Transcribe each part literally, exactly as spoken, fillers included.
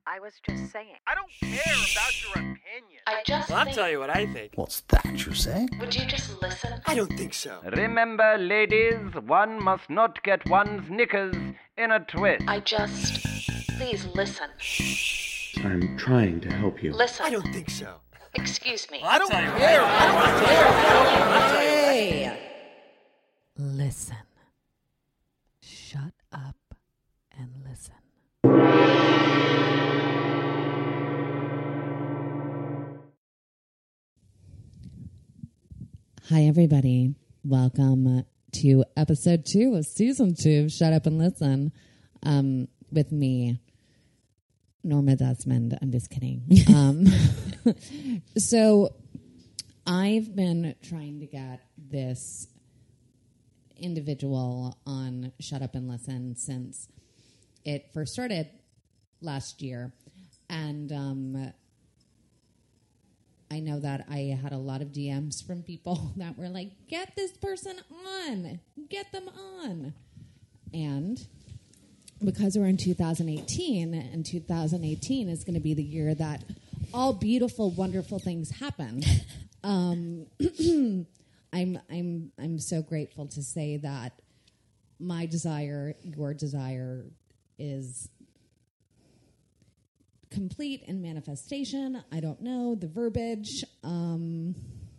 I was just saying. I don't care about your opinion. I just Well, I'll think... tell you what I think. What's that you say? Would you just listen? I don't think so. Remember, ladies, one must not get one's knickers in a twist. I just... Please listen. I'm trying to help you. Listen. I don't think so. Excuse me. Well, I don't care. I don't care. I'll tell you what I think. Hey! Listen. Shut up and listen. Hi, everybody. Welcome to episode two of season two of Shut Up and Listen um, with me, Norma Desmond. I'm just kidding. um, so I've been trying to get this individual on Shut Up and Listen since it first started last year. And um, I know that I had a lot of D Ms from people that were like, get this person on, get them on. And because we're in two thousand eighteen, and two thousand eighteen is going to be the year that all beautiful, wonderful things happen, um, I'm I'm I'm so grateful to say that my desire, your desire, is complete in manifestation. I don't know the verbiage. Um,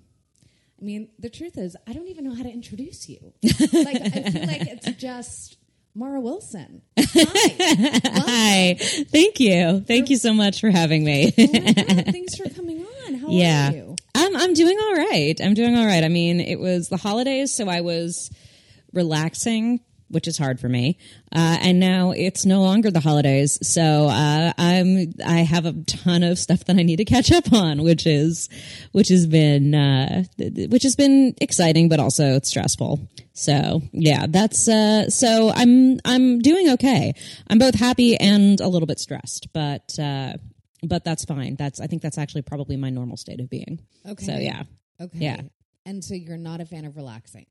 I mean, the truth is, I don't even know how to introduce you. Like, I feel like it's just Mara Wilson. Hi. Hi. Thank you. Thank you so much for having me. Oh my God, thanks for coming on. How yeah. are you? I'm I'm doing all right. I'm doing all right. I mean, it was the holidays, so I was relaxing, which is hard for me. Uh, and now it's no longer the holidays, so uh, I'm I have a ton of stuff that I need to catch up on, which is which has been uh, which has been exciting, but also stressful. So yeah, that's uh, so I'm I'm doing okay. I'm both happy and a little bit stressed, but uh, but that's fine. That's I think that's actually probably my normal state of being. Okay. So yeah. Okay. Yeah. And so you're not a fan of relaxing?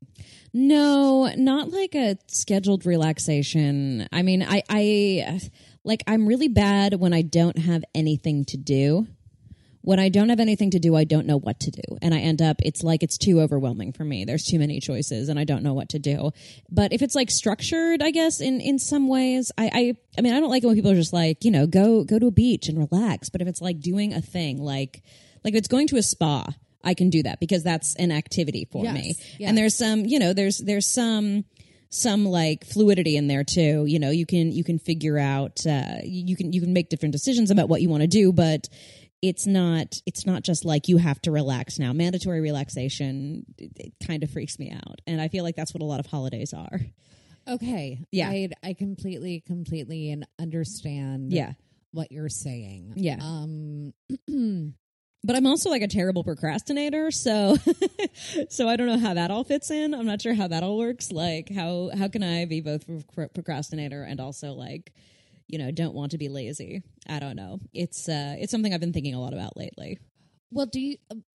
No, not like a scheduled relaxation. I mean, I, I, like, I'm really bad when I don't have anything to do. When I don't have anything to do, I don't know what to do. And I end up, it's like it's too overwhelming for me. There's too many choices and I don't know what to do. But if it's like structured, I guess, in, in some ways, I, I, I mean, I don't like it when people are just like, you know, go, go to a beach and relax. But if it's like doing a thing, like, like if it's going to a spa, I can do that because that's an activity for yes, me. yes. And there's some, you know, there's there's some some like fluidity in there too. You know, you can you can figure out uh, you can you can make different decisions about what you want to do, but it's not it's not just like you have to relax now. Mandatory relaxation, it, it kind of freaks me out, and I feel like that's what a lot of holidays are. Okay. Yeah. I I completely completely and understand. Yeah. What you're saying. Yeah. Um. But I'm also like a terrible procrastinator, so so I don't know how that all fits in. I'm not sure how that all works. Like, how how can I be both a procrastinator and also like, you know, don't want to be lazy? I don't know. It's uh, it's something I've been thinking a lot about lately. Well, do you uh,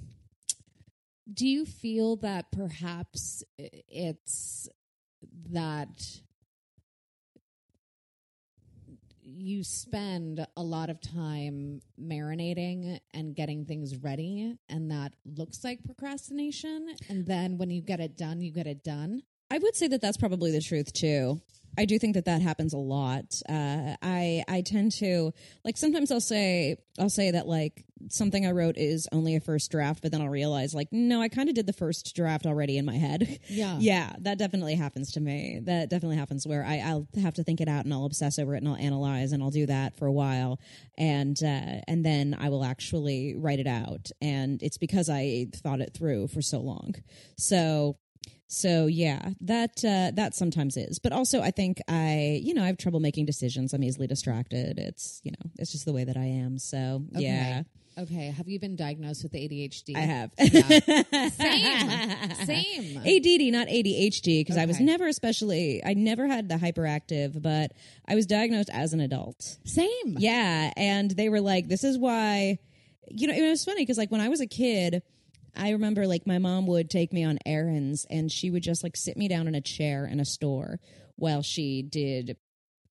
do you feel that perhaps it's that you spend a lot of time marinating and getting things ready, and that looks like procrastination, and then when you get it done, you get it done? I would say that that's probably the truth too. I do think that that happens a lot. Uh, I I tend to like sometimes I'll say I'll say that like something I wrote is only a first draft, but then I'll realize like no, I kind of did the first draft already in my head. Yeah, yeah, that definitely happens to me. That definitely happens where I, I'll have to think it out and I'll obsess over it and I'll analyze and I'll do that for a while, and uh, and then I will actually write it out, and it's because I thought it through for so long. So. So yeah, that uh, that sometimes is, but also I think I, you know, I have trouble making decisions. I'm easily distracted. It's you know, it's just the way that I am. So okay. yeah. Okay. Have you been diagnosed with A D H D? I have. Yeah. Same. Same. A D D, not A D H D, because okay. I was never especially. I never had the hyperactive, but I was diagnosed as an adult. Same. Yeah, and they were like, "This is why." You know, it was funny because like when I was a kid. I remember like my mom would take me on errands and she would just like sit me down in a chair in a store while she did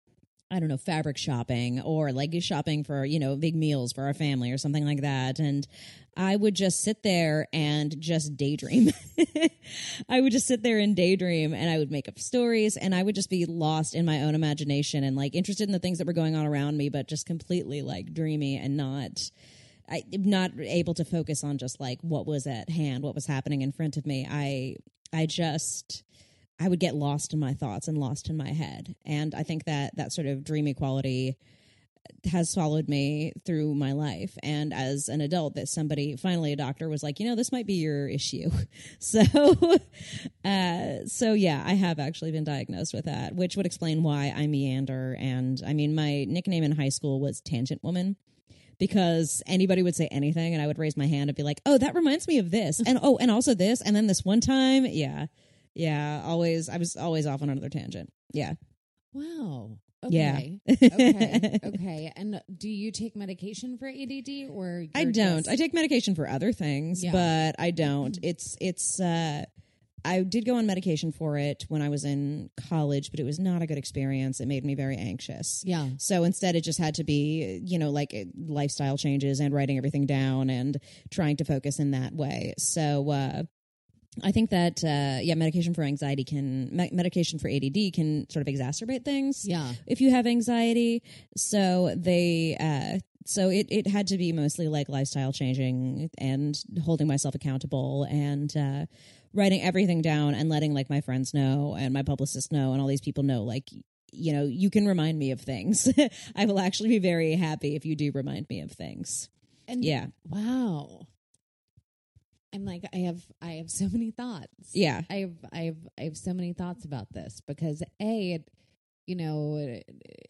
I don't know, fabric shopping or like shopping for, you know, big meals for our family or something like that. And I would just sit there and just daydream. I would just sit there and daydream, and I would make up stories, and I would just be lost in my own imagination and like interested in the things that were going on around me, but just completely like dreamy and not, I not able to focus on just like what was at hand, what was happening in front of me. I, I just... I would get lost in my thoughts and lost in my head. And I think that that sort of dreamy quality has followed me through my life. And as an adult, that somebody, finally a doctor was like, you know, this might be your issue. So, uh, so yeah, I have actually been diagnosed with that, which would explain why I meander. And I mean, my nickname in high school was Tangent Woman, because anybody would say anything and I would raise my hand and be like, oh, that reminds me of this. And oh, and also this. And then this one time, yeah. Yeah, always. I was always off on another tangent. Yeah. Wow. Yeah. Okay. okay. Okay. And do you take medication for A D D or? I you're don't. just- I take medication for other things, Yeah. but I don't. It's it's. Uh, I did go on medication for it when I was in college, but it was not a good experience. It made me very anxious. Yeah. So instead, it just had to be, you know, like lifestyle changes and writing everything down and trying to focus in that way. So. Uh, I think that, uh, yeah, medication for anxiety can, me- medication for A D D can sort of exacerbate things. Yeah. If you have anxiety. So they, uh, so it, it had to be mostly like lifestyle changing and holding myself accountable and, uh, writing everything down and letting like my friends know and my publicist know and all these people know, like, you know, you can remind me of things. I will actually be very happy if you do remind me of things. And Yeah. Wow. I'm like, I have, I have so many thoughts. Yeah. I have, I have, I have so many thoughts about this because a, it, you know, it,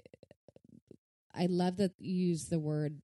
I love that you use the word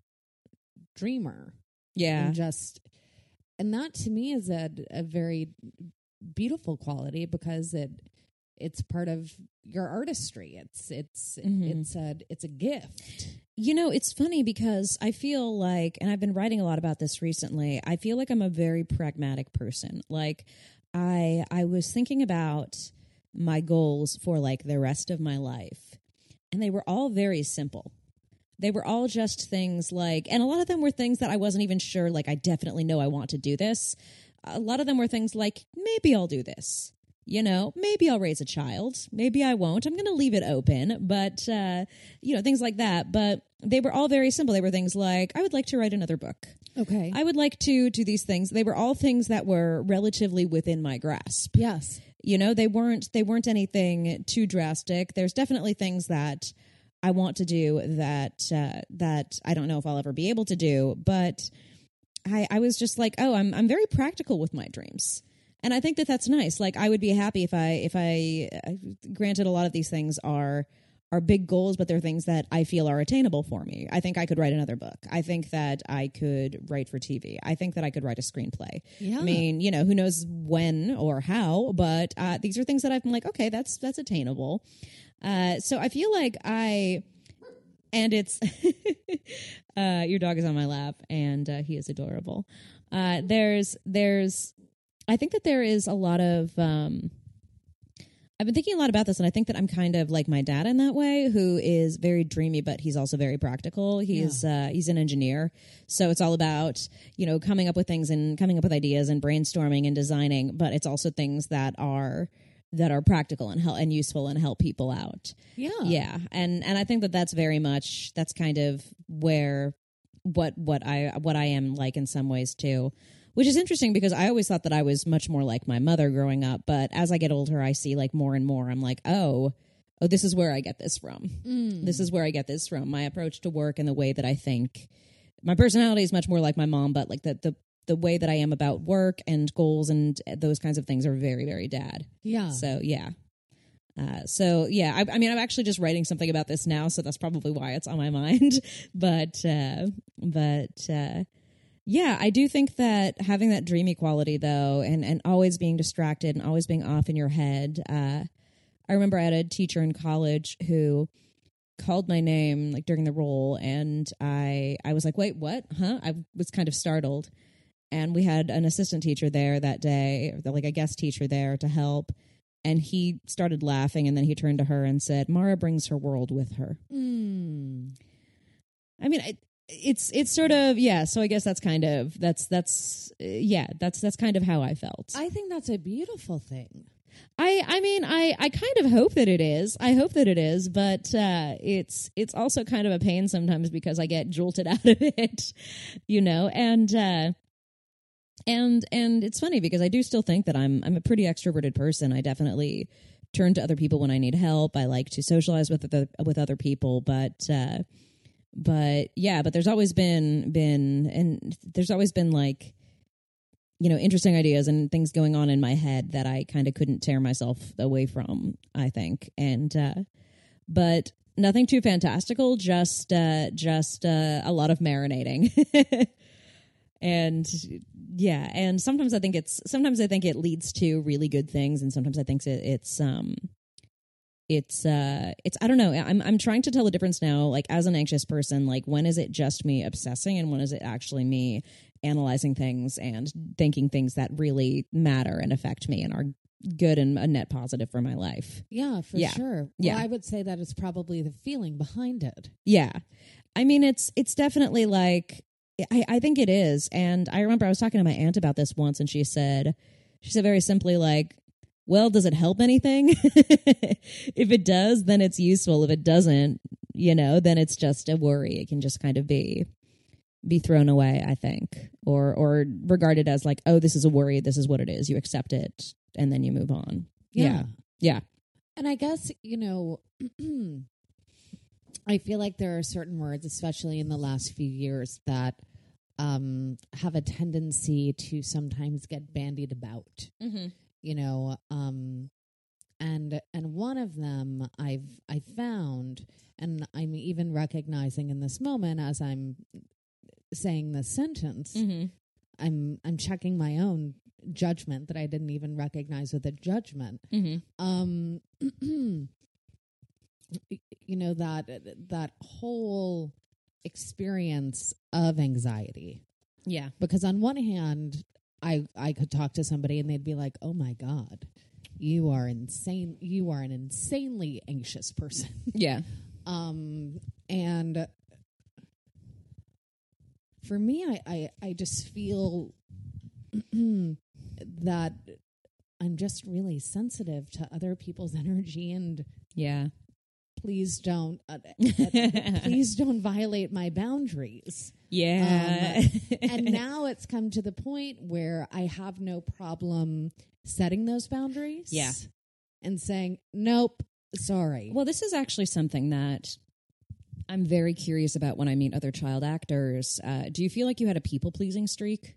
dreamer. Yeah. And just, and that to me is a a very beautiful quality because it, it's part of your artistry. It's, it's, Mhm. it's a, it's a gift. You know, it's funny because I feel like, and I've been writing a lot about this recently, I feel like I'm a very pragmatic person. Like, I I was thinking about my goals for, like, the rest of my life, and they were all very simple. They were all just things like, and a lot of them were things that I wasn't even sure, like, I definitely know I want to do this. A lot of them were things like, maybe I'll do this. You know, maybe I'll raise a child. Maybe I won't. I'm going to leave it open. But, uh, you know, things like that. But they were all very simple. They were things like, I would like to write another book. Okay. I would like to do these things. They were all things that were relatively within my grasp. Yes. You know, they weren't they weren't anything too drastic. There's definitely things that I want to do that uh, that I don't know if I'll ever be able to do. But I, I was just like, oh, I'm I'm very practical with my dreams. And I think that that's nice. Like, I would be happy if I, if I, uh, granted, a lot of these things are are big goals, but they're things that I feel are attainable for me. I think I could write another book. I think that I could write for T V. I think that I could write a screenplay. Yeah. I mean, you know, who knows when or how, but uh, these are things that I'm like, okay, that's that's attainable. Uh, so I feel like I, and it's, uh, your dog is on my lap, and uh, he is adorable. Uh, there's there's. I think that there is a lot of, um, I've been thinking a lot about this, and I think that I'm kind of like my dad in that way, who is very dreamy, but he's also very practical. He's, yeah. uh, he's an engineer. So it's all about, you know, coming up with things and coming up with ideas and brainstorming and designing, but it's also things that are, that are practical and help and useful and help people out. Yeah. Yeah. And, and I think that that's very much, that's kind of where, what, what I, what I am like in some ways too. Which is interesting because I always thought that I was much more like my mother growing up. But as I get older, I see like more and more. I'm like, oh, oh, this is where I get this from. Mm. This is where I get this from. My approach to work and the way that I think. My personality is much more like my mom, but like the the, the way that I am about work and goals and those kinds of things are very, very dad. Yeah. So, yeah. Uh, so, yeah, I, I mean, I'm actually just writing something about this now, so that's probably why it's on my mind. but, uh, but, uh, yeah, I do think that having that dreamy quality, though, and, and always being distracted and always being off in your head. Uh, I remember I had a teacher in college who called my name like during the role, and I I was like, wait, what? Huh? I was kind of startled. And we had an assistant teacher there that day, or like a guest teacher there to help. And he started laughing, and then he turned to her and said, Mara brings her world with her. Mm. I mean, it, it's it's sort of, yeah, so I guess that's kind of, that's, that's uh, yeah, that's that's kind of how I felt. I think that's a beautiful thing. I I mean, I, I kind of hope that it is. I hope that it is, but uh, it's it's also kind of a pain sometimes because I get jolted out of it, you know, and... Uh, And and it's funny because I do still think that I'm I'm a pretty extroverted person. I definitely turn to other people when I need help. I like to socialize with other, with other people, but uh, but yeah, but there's always been been and there's always been like, you know, interesting ideas and things going on in my head that I kind of couldn't tear myself away from, I think. And uh, but nothing too fantastical, just uh, just uh, a lot of marinating. And yeah, and sometimes I think it's sometimes I think it leads to really good things, and sometimes I think it, it's um it's uh it's I don't know. I'm I'm trying to tell the difference now. Like as an anxious person, like when is it just me obsessing, and when is it actually me analyzing things and thinking things that really matter and affect me and are good and a net positive for my life. Yeah, for Yeah. sure. Well, Yeah. I would say that it's probably the feeling behind it. Yeah, I mean it's it's definitely like. I, I think it is. And I remember I was talking to my aunt about this once, and she said, she said very simply, like, well, does it help anything? If it does, then it's useful. If it doesn't, you know, then it's just a worry. It can just kind of be be thrown away, I think, or or regarded as like, oh, this is a worry. This is what it is. You accept it, and then you move on. Yeah. Yeah. Yeah. And I guess, you know, I feel like there are certain words, especially in the last few years, that um, have a tendency to sometimes get bandied about. Mm-hmm. You know, um, and and one of them I've I found, and I'm even recognizing in this moment as I'm saying this sentence, Mm-hmm. I'm I'm checking my own judgment that I didn't even recognize with a judgment. Mm-hmm. Um, you know, that that whole experience of anxiety. Yeah. Because on one hand, I I could talk to somebody and they'd be like, "Oh my God, you are insane. You are an insanely anxious person." Yeah. Um, and for me, I, I, I just feel that I'm just really sensitive to other people's energy, and Yeah. please don't, uh, uh, please don't violate my boundaries. Yeah. Um, and now it's come to the point where I have no problem setting those boundaries. Yeah. And saying, nope, sorry. Well, this is actually something that I'm very curious about when I meet other child actors. Uh, do you feel like you had a people-pleasing streak?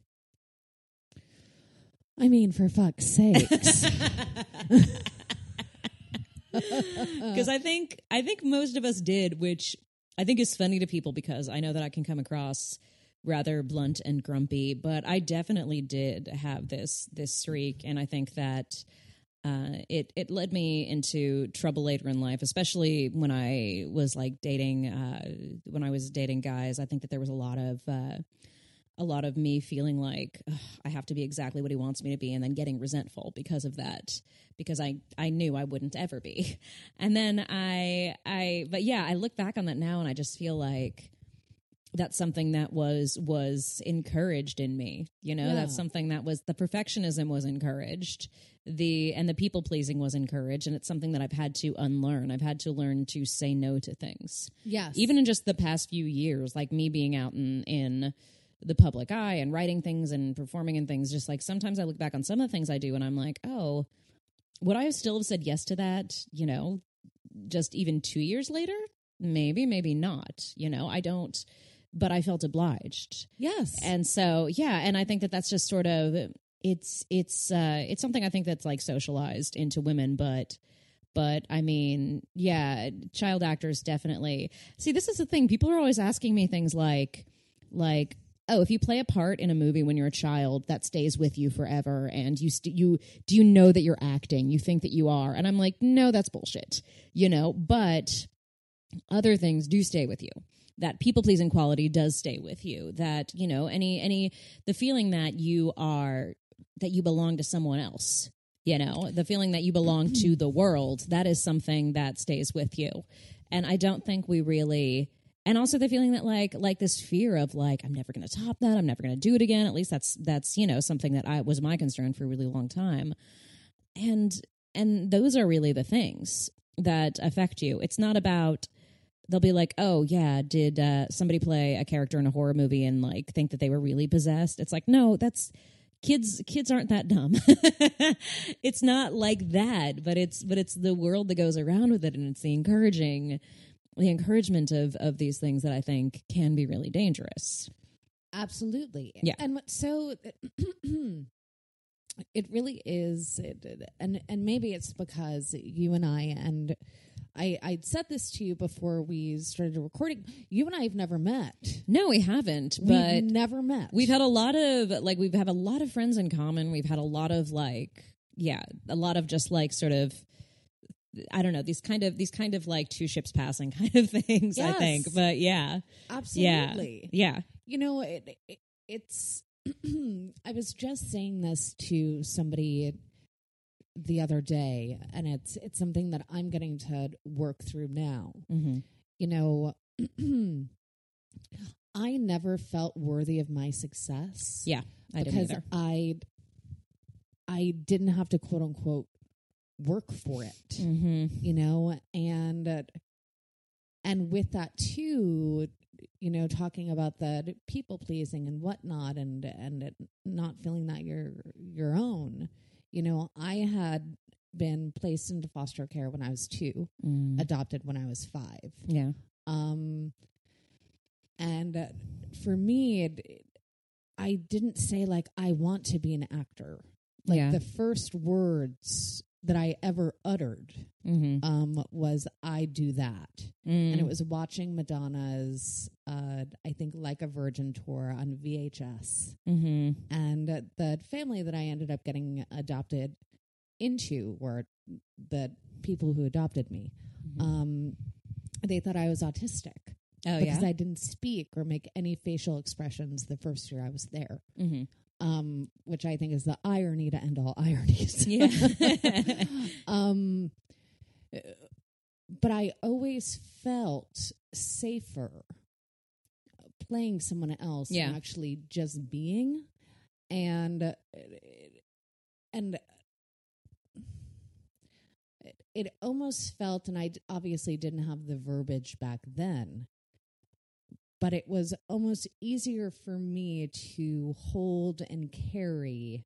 I mean, for fuck's sakes. Because I think I think most of us did, which I think is funny to people because I know that I can come across rather blunt and grumpy, but I definitely did have this this streak, and I think that uh, it it led me into trouble later in life, especially when I was like dating uh, when I was dating guys. I think that there was a lot of uh, a lot of me feeling like ugh, I have to be exactly what he wants me to be, and then getting resentful because of that, because I, I knew I wouldn't ever be. And then I, I, but yeah, I look back on that now and I just feel like that's something that was, was encouraged in me. You know, Yeah. that's something that was, the perfectionism was encouraged, the, and the people pleasing was encouraged. And it's something that I've had to unlearn. I've had to learn to say no to things. Yes. Even in just the past few years, like me being out in, in, the public eye and writing things and performing and things, just like sometimes I look back on some of the things I do and I'm like, oh, would I have still have said yes to that, you know, just even two years later? Maybe, maybe not, you know, I don't, but I felt obliged. Yes. And so, yeah, and I think that that's just sort of, it's, it's, uh, it's something I think that's like socialized into women, but But I mean, yeah, child actors definitely. See, this is the thing. People are always asking me things like, like, oh, if you play a part in a movie when you're a child, that stays with you forever, and you st- you do you know that you're acting? You think that you are, and I'm like, no, that's bullshit, you know. But other things do stay with you. That people pleasing quality does stay with you. That, you know, any any the feeling that you are that you belong to someone else You know, the feeling that you belong to the world, that is something that stays with you. And I don't think we really, and also the feeling that like, like this fear of like, I'm never going to top that. I'm never going to do it again. At least that's, that's, you know, something that I was my concern for a really long time. And, and those are really the things that affect you. It's not about, they'll be like, oh yeah, did uh, somebody play a character in a horror movie and like think that they were really possessed? It's like, no, that's, Kids, kids aren't that dumb. It's not like that, but it's but it's the world that goes around with it, and it's the encouraging, the encouragement of of these things that I think can be really dangerous. Absolutely, yeah. And what, so it really is, it, and and maybe it's because you and I and. I, I'd said this to you before we started recording. You and I have never met. No, we haven't. But we've never met. We've had a lot of like we've had a lot of friends in common. We've had a lot of like yeah, a lot of just like sort of I don't know these kind of these kind of like two ships passing kind of things. Yes. I think, but yeah, absolutely, yeah. yeah. You know, it, it, it's. I was just saying this to somebody the other day, and it's it's something that I'm getting to work through now. Mm-hmm. You know, I never felt worthy of my success. Yeah, I because didn't I I didn't have to quote unquote work for it. Mm-hmm. You know, and uh, and with that too, you know, talking about the people pleasing and whatnot, and and it not feeling that you're your own. You know, I had been placed into foster care when I was two, mm. adopted when I was five. Yeah. Um, and uh, for me, it, it, I didn't say, like, I want to be an actor. Like, yeah. the first words that I ever uttered mm-hmm. um, was, I do that. Mm. And it was watching Madonna's, uh, I think, Like a Virgin tour on V H S. Mm-hmm. And uh, the family that I ended up getting adopted into were the people who adopted me. Mm-hmm. Um, they thought I was autistic. Oh, because yeah? I didn't speak or make any facial expressions the first year I was there. Mm-hmm. Um, which I think is the irony to end all ironies. Yeah. um, but I always felt safer playing someone else yeah. than actually just being. And, and it, it almost felt, and I d- obviously didn't have the verbiage back then, but it was almost easier for me to hold and carry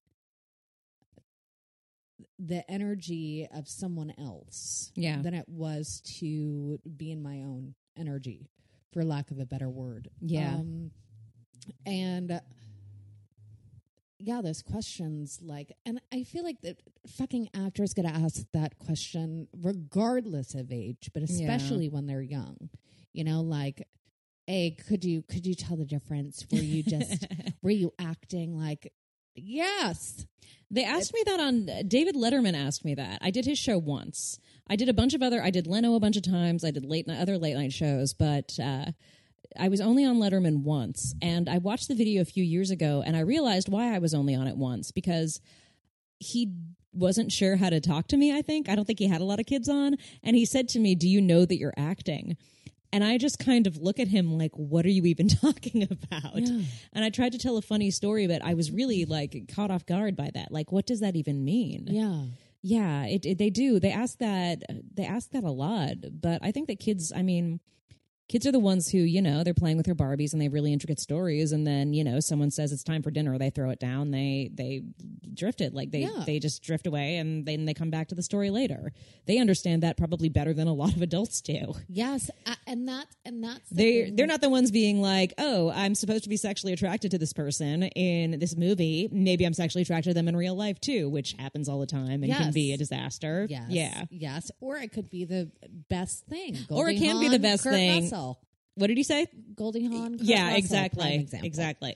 the energy of someone else yeah. than it was to be in my own energy, for lack of a better word. Yeah. Um, and uh, yeah, those questions, like, and I feel like the fucking actors get asked that question regardless of age, but especially yeah. when they're young. You know, like, hey, could you could you tell the difference? Were you just were you acting like? Yes. They asked me that on David Letterman asked me that. I did his show once. I did a bunch of other. I did Leno a bunch of times. I did late night, other late night shows, but uh, I was only on Letterman once. And I watched the video a few years ago, and I realized why I was only on it once, because he wasn't sure how to talk to me. I think I don't think he had a lot of kids on, and he said to me, "Do you know that you're acting?" And I just kind of look at him like, what are you even talking about? Yeah. And I tried to tell a funny story, but I was really like caught off guard by that. Like, what does that even mean? Yeah. Yeah, it, it, they do. They ask that. They ask that a lot. But I think that kids, I mean, kids are the ones who, you know, they're playing with their Barbies and they have really intricate stories. And then, you know, someone says it's time for dinner. They throw it down. They they drift it. Like they, yeah. they just drift away, and then they come back to the story later. They understand that probably better than a lot of adults do. Yes. Uh, and that and that's the they thing. They're not the ones being like, oh, I'm supposed to be sexually attracted to this person in this movie. Maybe I'm sexually attracted to them in real life too, which happens all the time and yes. can be a disaster. Yes. Yeah. Yes. Or it could be the best thing. Goldie or it can Hawn, be the best Kurt thing. Russell. What did you say? Goldie Hawn. Kurt yeah, Russell, exactly. prime Exactly.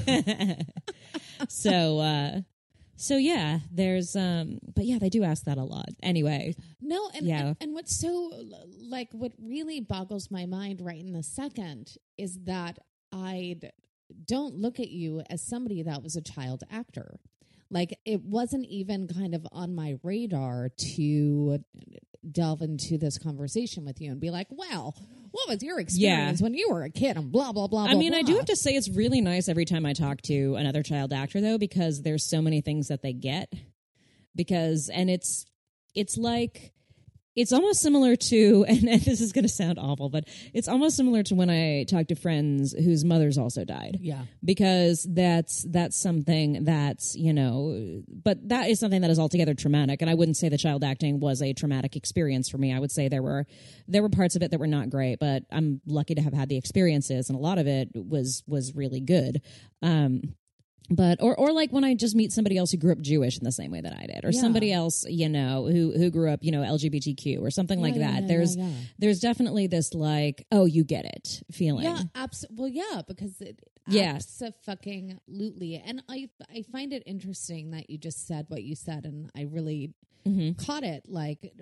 so, uh, so yeah, there's, um, but yeah, they do ask that a lot. Anyway. No, and, yeah. and, and what's so, like, what really boggles my mind right in the second is that I don't look at you as somebody that was a child actor. Like, it wasn't even kind of on my radar to delve into this conversation with you and be like, well, what was your experience Yeah. when you were a kid and blah, blah, blah, I blah, mean, I blah. do have to say it's really nice every time I talk to another child actor, though, because there's so many things that they get. Because, and it's, it's like, it's almost similar to, and, and this is going to sound awful, but it's almost similar to when I talk to friends whose mothers also died. Yeah. Because that's, that's something that's, you know, but that is something that is altogether traumatic. And I wouldn't say the child acting was a traumatic experience for me. I would say there were, there were parts of it that were not great, but I'm lucky to have had the experiences, and a lot of it was, was really good. Um, But or or like when I just meet somebody else who grew up Jewish in the same way that I did, or Yeah. somebody else, you know, who who grew up, you know, L G B T Q or something Yeah, like yeah, that. yeah, there's yeah, yeah. there's definitely this like, oh, you get it feeling. Yeah, absolutely. Well, yeah, because it Yeah. abso-fucking-lutely. And I I find it interesting that you just said what you said, and I really hmm caught it. Like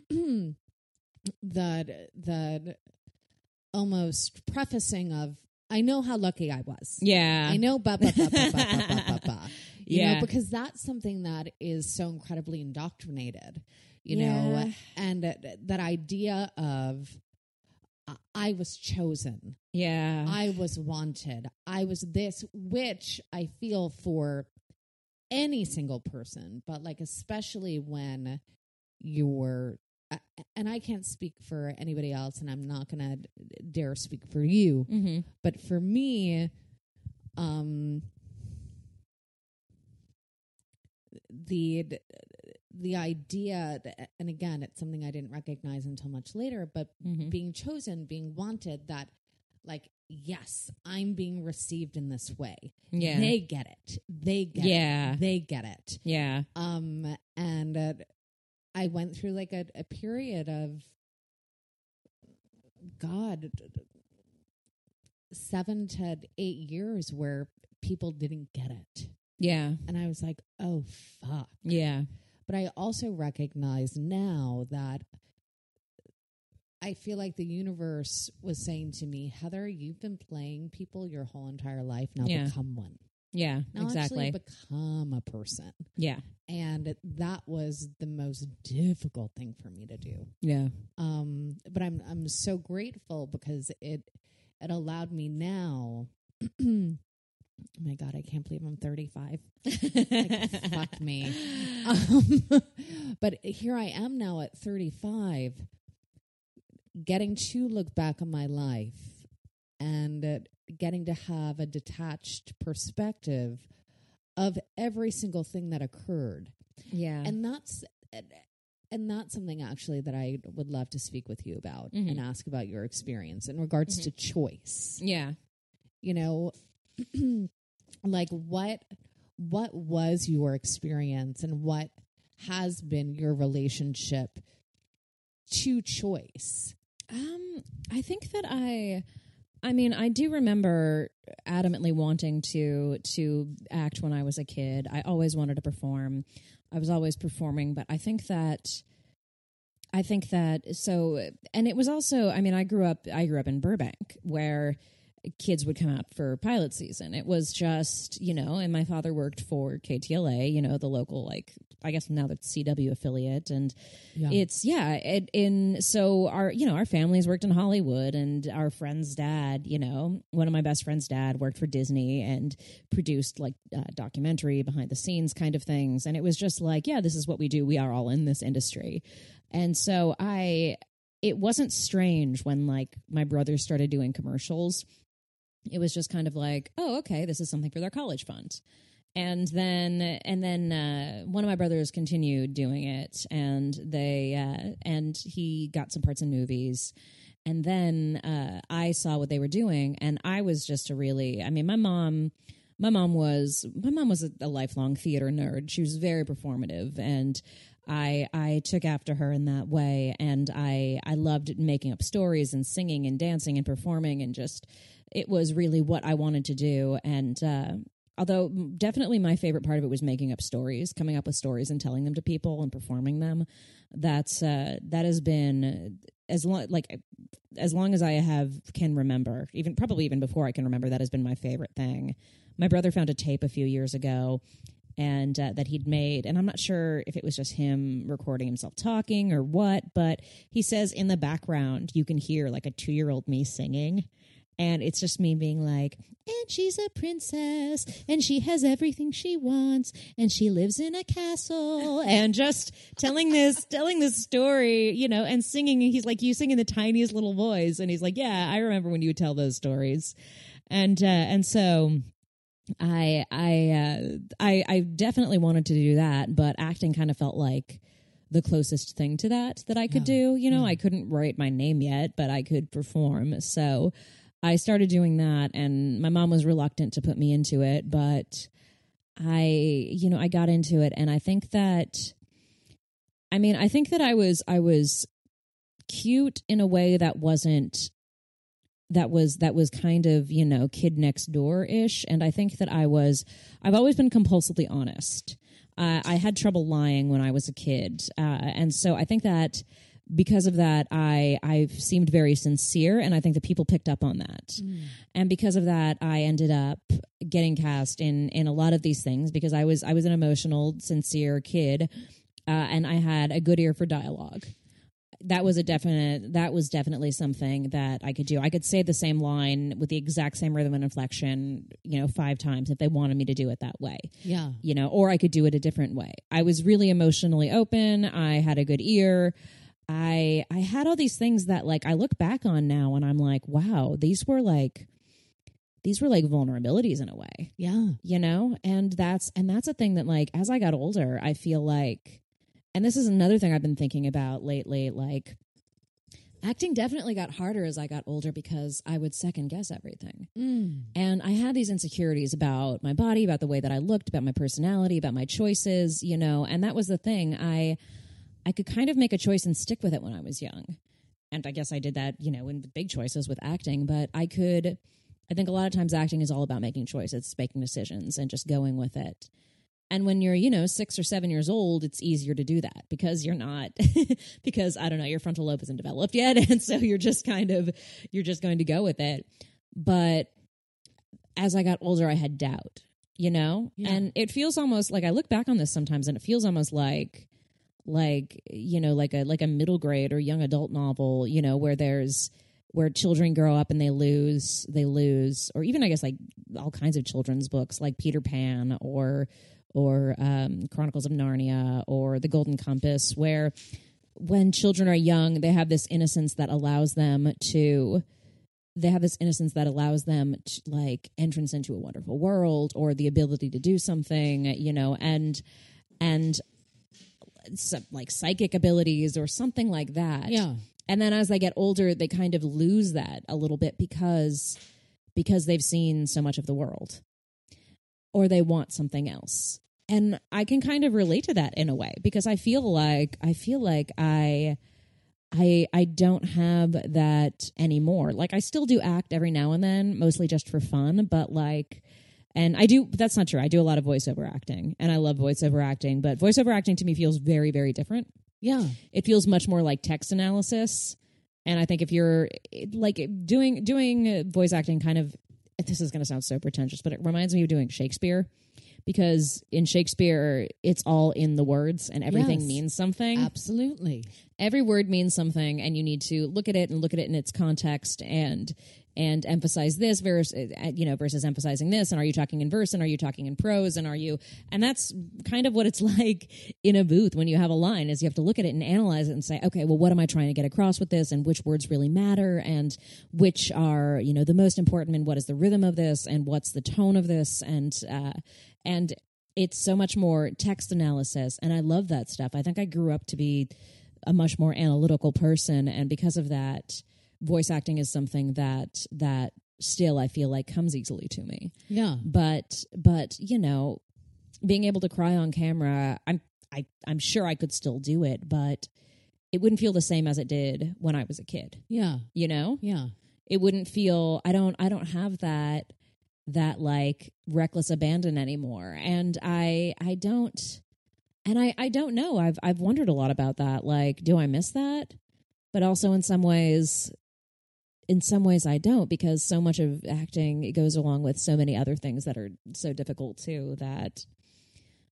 the the almost prefacing of, I know how lucky I was. Yeah. I know, ba ba ba ba ba ba ba ba ba. You Yeah. know, because that's something that is so incredibly indoctrinated. You Yeah. know, and uh, that idea of uh, I was chosen, Yeah. I was wanted, I was this, which I feel for any single person, but like especially when you're. Uh, and I can't speak for anybody else, and I'm not going to dare speak for you. hmm But for me, um, the the idea, that, and again, it's something I didn't recognize until much later, but hmm being chosen, being wanted, that like, yes, I'm being received in this way. Yeah. They get it. They get Yeah. it. They get it. Yeah. Um, and uh, I went through like a, a period of, God, seven to eight years where people didn't get it. Yeah. And I was like, oh, fuck. Yeah. But I also recognize now that I feel like the universe was saying to me, Heather, you've been playing people your whole entire life. Now Yeah. become one. Yeah. Now Exactly. actually become a person. Yeah. And that was the most difficult thing for me to do. Yeah. Um, but I'm I'm so grateful because it it allowed me now. Oh my God, I can't believe I'm thirty-five. Like, fuck me. Um, but here I am now at thirty-five, getting to look back on my life and uh, getting to have a detached perspective of every single thing that occurred. Yeah. And that's and that's something actually that I would love to speak with you about Mhm. and ask about your experience in regards Mhm. to choice. yeah. You know, like what what was your experience and what has been your relationship to choice? Um, I think that I, I mean, I do remember adamantly wanting to to act when I was a kid. I always wanted to perform. I was always performing, but I think that, I think that so, and it was also, I mean, I grew up, I grew up in Burbank where kids would come out for pilot season. It was just, you know, and my father worked for K T L A, you know, the local, like, I guess now the C W affiliate. And Yeah. it's, yeah, it, in, so our, you know, our families worked in Hollywood, and our friend's dad, you know, one of my best friend's dad worked for Disney and produced like uh, documentary behind the scenes kind of things. And it was just like, yeah, this is what we do. We are all in this industry. And so I, it wasn't strange when like my brothers started doing commercials. It was just kind of like, oh, okay, this is something for their college fund. And then, and then uh, one of my brothers continued doing it, and they, uh, and he got some parts in movies. And then uh, I saw what they were doing, and I was just a really, I mean, my mom, my mom was, my mom was a, a lifelong theater nerd. She was very performative, and I I took after her in that way, and I I loved making up stories and singing and dancing and performing, and just it was really what I wanted to do. And uh, although definitely my favorite part of it was making up stories, coming up with stories and telling them to people and performing them. That's uh, that has been as long like as long as I have can remember, even probably even before I can remember, that has been my favorite thing. My brother found a tape a few years ago. and uh, that he'd made. And I'm not sure if it was just him recording himself talking or what, but he says in the background you can hear like a two-year-old me singing. And it's just me being like, and she's a princess, and she has everything she wants, and she lives in a castle, and just telling this, telling this story, you know, and singing. He's like, you sing in the tiniest little voice, and he's like, yeah, I remember when you would tell those stories, and uh, and so I I uh, I I definitely wanted to do that, but acting kind of felt like the closest thing to that that I could Yeah. do. You know, Yeah. I couldn't write my name yet, but I could perform, so I started doing that, and my mom was reluctant to put me into it, but I, you know, I got into it, and I think that, I mean, I think that I was, I was cute in a way that wasn't, that was, that was kind of, you know, kid next door-ish, and I think that I was, I've always been compulsively honest. Uh, I had trouble lying when I was a kid, uh, and so I think that because of that, I I seemed very sincere, and I think that people picked up on that. Mm. And because of that, I ended up getting cast in in a lot of these things because I was I was an emotional, sincere kid, uh, and I had a good ear for dialogue. That was a definite. That was definitely something that I could do. I could say the same line with the exact same rhythm and inflection, you know, five times if they wanted me to do it that way. Yeah, you know, or I could do it a different way. I was really emotionally open. I had a good ear. I I had all these things that like I look back on now and I'm like, wow, these were like these were like vulnerabilities in a way. Yeah. You know? And that's and that's a thing that like as I got older, I feel like, and this is another thing I've been thinking about lately, like acting definitely got harder as I got older because I would second guess everything. Mm. And I had these insecurities about my body, about the way that I looked, about my personality, about my choices, you know, and that was the thing. I I could kind of make a choice and stick with it when I was young. And I guess I did that, you know, in big choices with acting, but I could, I think a lot of times acting is all about making choices, making decisions and just going with it. And when you're, you know, six or seven years old, it's easier to do that because you're not, because I don't know, your frontal lobe isn't developed yet. And so you're just kind of, you're just going to go with it. But as I got older, I had doubt, you know, Yeah. and it feels almost like I look back on this sometimes and it feels almost like, like, you know, like a, like a middle grade or young adult novel, you know, where there's, where children grow up and they lose, they lose, or even I guess like all kinds of children's books like Peter Pan or, or um, Chronicles of Narnia or The Golden Compass, where when children are young, they have this innocence that allows them to, they have this innocence that allows them to, like entrance into a wonderful world or the ability to do something, you know, and, and some, like psychic abilities or something like that. Yeah. And then as they get older, they kind of lose that a little bit because because they've seen so much of the world or they want something else. And I can kind of relate to that in a way because I feel like I feel like I I I don't have that anymore. Like I still do act every now and then, mostly just for fun, but like and I do, that's not true. I do a lot of voiceover acting and I love voiceover acting, but voiceover acting to me feels very, very different. Yeah. It feels much more like text analysis. And I think if you're like doing, doing voice acting kind of, this is going to sound so pretentious, but it reminds me of doing Shakespeare because in Shakespeare, it's all in the words and everything Yes. means something. Absolutely. Every word means something and you need to look at it and look at it in its context and and emphasize this versus you know versus emphasizing this, and are you talking in verse and are you talking in prose, and are you and that's kind of what it's like in a booth when you have a line is you have to look at it and analyze it and say, okay, well, what am I trying to get across with this, and which words really matter, and which are you know the most important, and what is the rhythm of this, and what's the tone of this, and uh and it's so much more text analysis, and I love that stuff. I think I grew up to be a much more analytical person, and because of that, voice acting is something that that still I feel like comes easily to me. Yeah. But but you know, being able to cry on camera, I'm I I'm sure I could still do it, but it wouldn't feel the same as it did when I was a kid. Yeah. You know? Yeah. It wouldn't feel I don't I don't have that that like reckless abandon anymore. And I I don't and I I don't know. I've I've wondered a lot about that. Like, do I miss that? But also in some ways in some ways I don't, because so much of acting it goes along with so many other things that are so difficult too that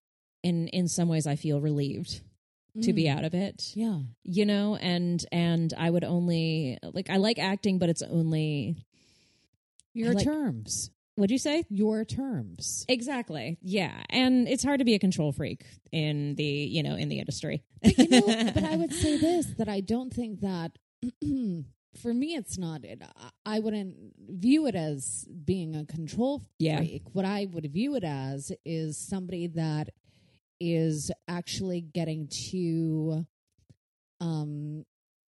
in in some ways I feel relieved to be out of it. Yeah. You know, and and I would only like I like acting, but it's only Your like, terms. What'd you say? Your terms. Exactly. Yeah. And it's hard to be a control freak in the, you know, in the industry. But, you know, but I would say this, that I don't think that for me, it's not, it, I wouldn't view it as being a control Yeah. freak. What I would view it as is somebody that is actually getting to, um,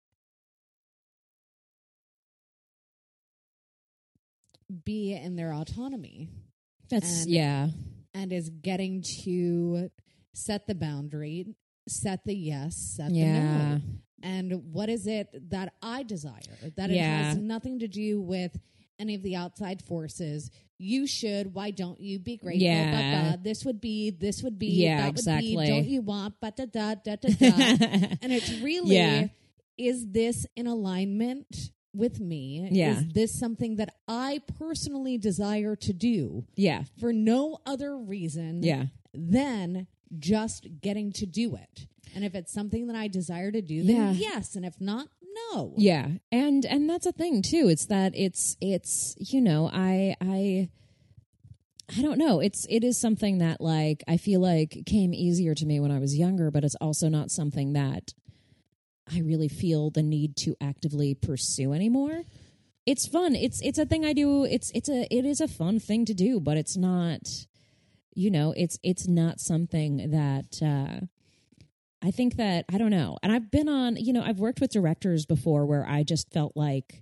be in their autonomy. That's, And- yeah. And is getting to set the boundary, set the yes, set Yeah. the no. And what is it that I desire? That it Yeah. has nothing to do with any of the outside forces. You should, why don't you be grateful? Yeah. Blah, blah. This would be, this would be, Yeah, that exactly. would be, don't you want, but da da da da da. And it's really, Yeah. is this in alignment with me? Yeah. Is this something that I personally desire to do Yeah. for no other reason Yeah. than just getting to do it? And if it's something that I desire to do, then Yeah. yes. And if not, no. Yeah. And and that's a thing too. It's that it's it's you know, I I I don't know. It's it is something that like I feel like came easier to me when I was younger, but it's also not something that I really feel the need to actively pursue anymore. It's fun. It's it's a thing I do. It's it's a it is a fun thing to do, but it's not, you know, it's it's not something that uh I think that, I don't know. And I've been on, you know, I've worked with directors before where I just felt like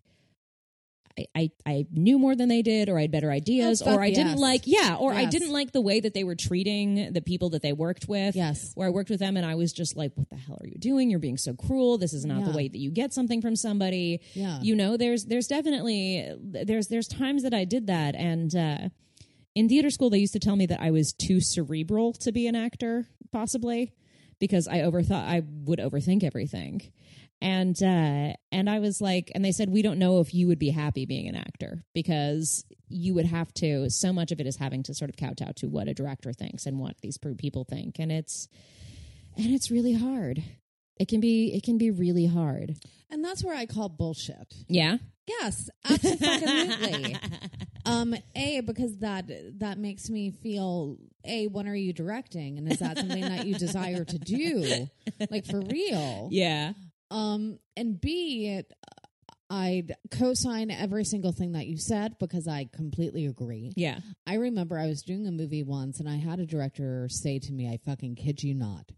I, I, I knew more than they did, or I had better ideas, Oh, fuck or I didn't yes. like, yeah, or I Yes. didn't like the way that they were treating the people that they worked with. Yes. Where I worked with them and I was just like, what the hell are you doing? You're being so cruel. This is not Yeah. the way that you get something from somebody. Yeah. You know, there's, there's definitely, there's, there's times that I did that. And, uh, in theater school, they used to tell me that I was too cerebral to be an actor, possibly, because I overthought, I would overthink everything. And uh, and I was like, and they said, we don't know if you would be happy being an actor because you would have to, so much of it is having to sort of kowtow to what a director thinks and what these people think. And it's, and it's really hard. It can be, it can be really hard. And that's where I call bullshit. Yeah. Yes, absolutely. um, A, because that that makes me feel, A, when are you directing? And is that something that you desire to do? Like, for real? Yeah. Um, and B, I'd co-sign every single thing that you said because I completely agree. Yeah. I remember I was doing a movie once and I had a director say to me, I fucking kid you not,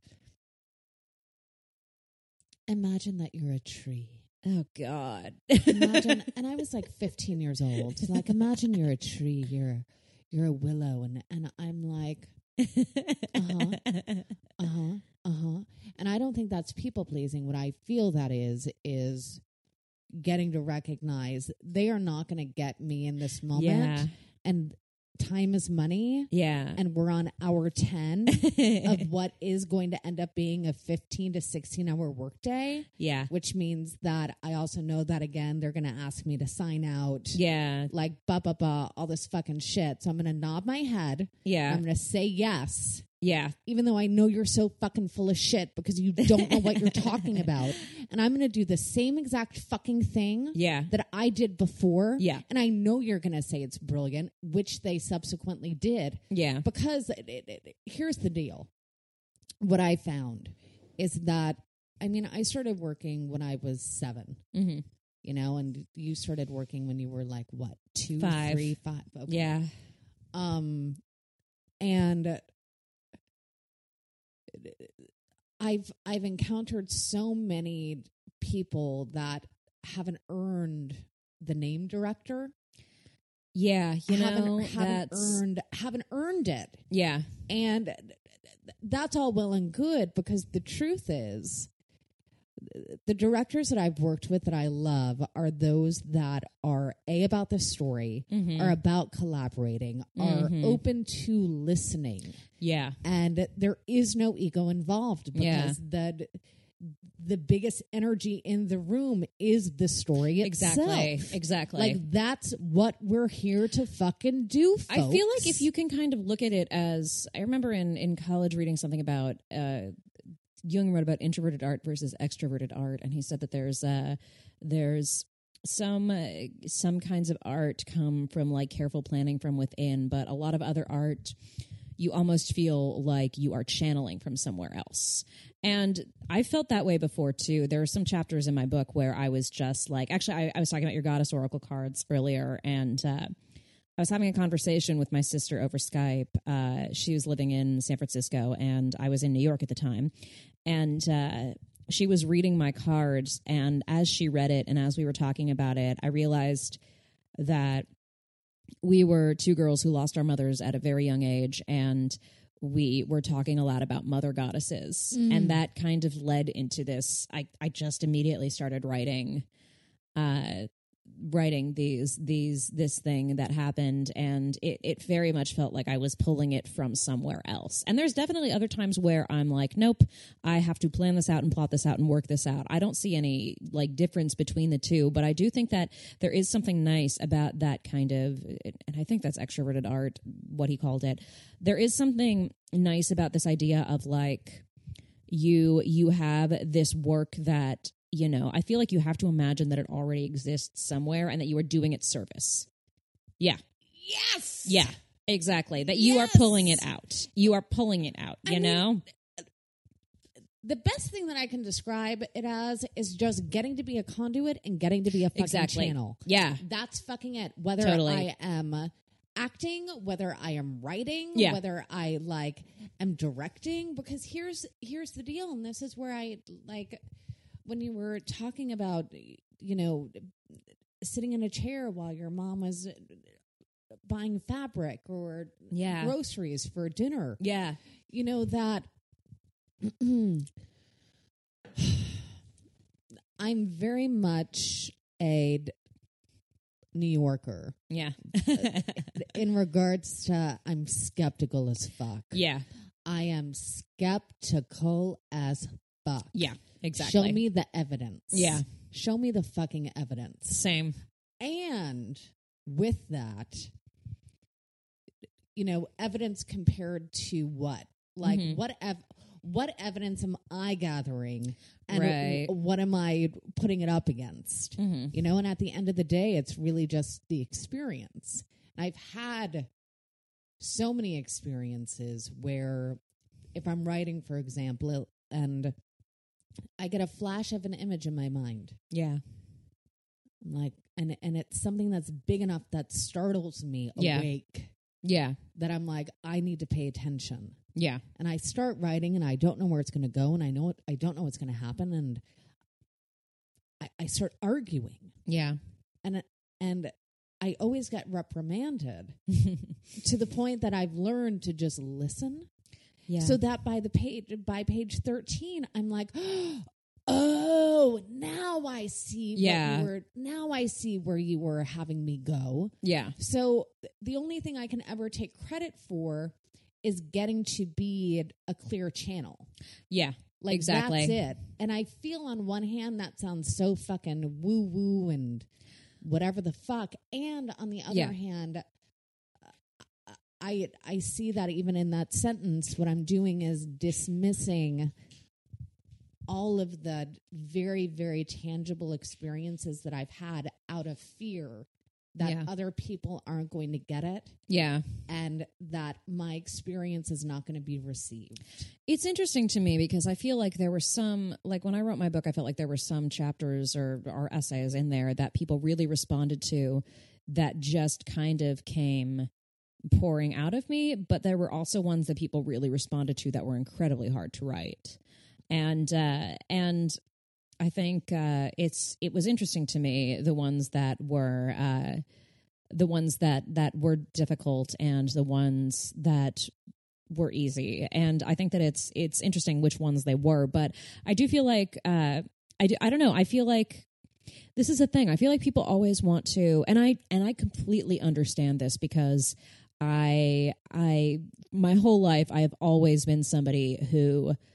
imagine that you're a tree. Oh, God. Imagine, and I was like fifteen years old. Like, imagine you're a tree, you're you're a willow, and and I'm like, uh huh, uh huh, uh huh. And I don't think that's people pleasing. What I feel that is is getting to recognize they are not going to get me in this moment, Yeah. and time is money. Yeah. And we're on hour ten of what is going to end up being a fifteen to sixteen hour workday. Yeah. Which means that I also know that, again, they're going to ask me to sign out. Yeah. Like, ba ba ba, all this fucking shit. So I'm going to nod my head. Yeah. I'm going to say yes. Yeah. Even though I know you're so fucking full of shit because you don't know what you're talking about. And I'm going to do the same exact fucking thing Yeah. that I did before. Yeah. And I know you're going to say it's brilliant, which they subsequently did. Yeah. Because it, it, it, here's the deal. What I found is that, I mean, I started working when I was seven, Mm-hmm. you know, and you started working when you were like, what, two, Five. three, five? Okay. Yeah. Um, and I've I've encountered so many people that haven't earned the name director. Yeah. You haven't, know, haven't that's, earned haven't earned it. yeah. And that's all well and good because the truth is the directors that I've worked with that I love are those that are A, about the story, Mhm. are about collaborating, are Mhm. open to listening. Yeah. And there is no ego involved because Yeah. the the biggest energy in the room is the story itself. Exactly. Exactly. Like, that's what we're here to fucking do, folks. I feel like if you can kind of look at it as, I remember in, in college reading something about, uh, Jung wrote about introverted art versus extroverted art, and he said that there's, uh, there's some, uh, some kinds of art come from like careful planning from within, but a lot of other art, you almost feel like you are channeling from somewhere else. And I felt that way before, too. There are some chapters in my book where I was just like, actually, I, I was talking about your Goddess Oracle cards earlier, and uh, I was having a conversation with my sister over Skype. Uh, she was living in San Francisco, and I was in New York at the time. And uh, she was reading my cards, and as she read it, and as we were talking about it, I realized that we were two girls who lost our mothers at a very young age, and we were talking a lot about mother goddesses. Mm. And that kind of led into this. I, I just immediately started writing, uh, writing these, these, this thing that happened. And it, it very much felt like I was pulling it from somewhere else. And there's definitely other times where I'm like, nope, I have to plan this out and plot this out and work this out. I don't see any like difference between the two, but I do think that there is something nice about that kind of, and I think that's extroverted art, what he called it. There is something nice about this idea of like, you, you have this work that, you know, I feel like you have to imagine that it already exists somewhere and that you are doing it service. Yeah. Yes. Yeah, exactly. That yes. you are pulling it out. You are pulling it out, you I know? Mean, the best thing that I can describe it as is just getting to be a conduit and getting to be a fucking exactly. channel. Yeah. That's fucking it. Whether totally. I am acting, whether I am writing, yeah. whether I like am directing, because here's here's the deal, and this is where I like when you were talking about, you know, sitting in a chair while your mom was buying fabric or yeah. groceries for dinner. Yeah. You know, that I'm very much a New Yorker. Yeah. In regards to, I'm skeptical as fuck. Yeah. I am skeptical as fuck. Yeah, exactly. Show me the evidence. Yeah. Show me the fucking evidence. Same. And with that, you know, evidence compared to what? Like, mm-hmm. what ev- what evidence am I gathering? And right. w- what am I putting it up against? Mm-hmm. You know, and at the end of the day, it's really just the experience. And I've had so many experiences where if I'm writing, for example, and I get a flash of an image in my mind. Yeah. I'm like, and and it's something that's big enough that startles me yeah. awake. Yeah. That I'm like, I need to pay attention. Yeah. And I start writing and I don't know where it's going to go and I know what, I don't know what's going to happen and I, I start arguing. Yeah. And and I always get reprimanded to the point that I've learned to just listen. Yeah. So that by the page by page thirteen, I'm like, oh, now I see. Yeah. What you were, now I see where you were having me go. Yeah. So th- the only thing I can ever take credit for is getting to be a clear channel. Yeah. Like exactly. That's it. And I feel on one hand that sounds so fucking woo woo and whatever the fuck, and on the other yeah. hand, I I see that even in that sentence, what I'm doing is dismissing all of the very, very tangible experiences that I've had out of fear that yeah. other people aren't going to get it. Yeah. And that my experience is not going to be received. It's interesting to me because I feel like there were some, like when I wrote my book, I felt like there were some chapters or, or essays in there that people really responded to that just kind of came pouring out of me, but there were also ones that people really responded to that were incredibly hard to write. And uh, and I think uh, it's it was interesting to me the ones that were uh, the ones that that were difficult and the ones that were easy. And I think that it's it's interesting which ones they were. But I do feel like uh, I do, I don't know. I feel like this is a thing. I feel like people always want to, and I and I completely understand this because I I my whole life I have always been somebody who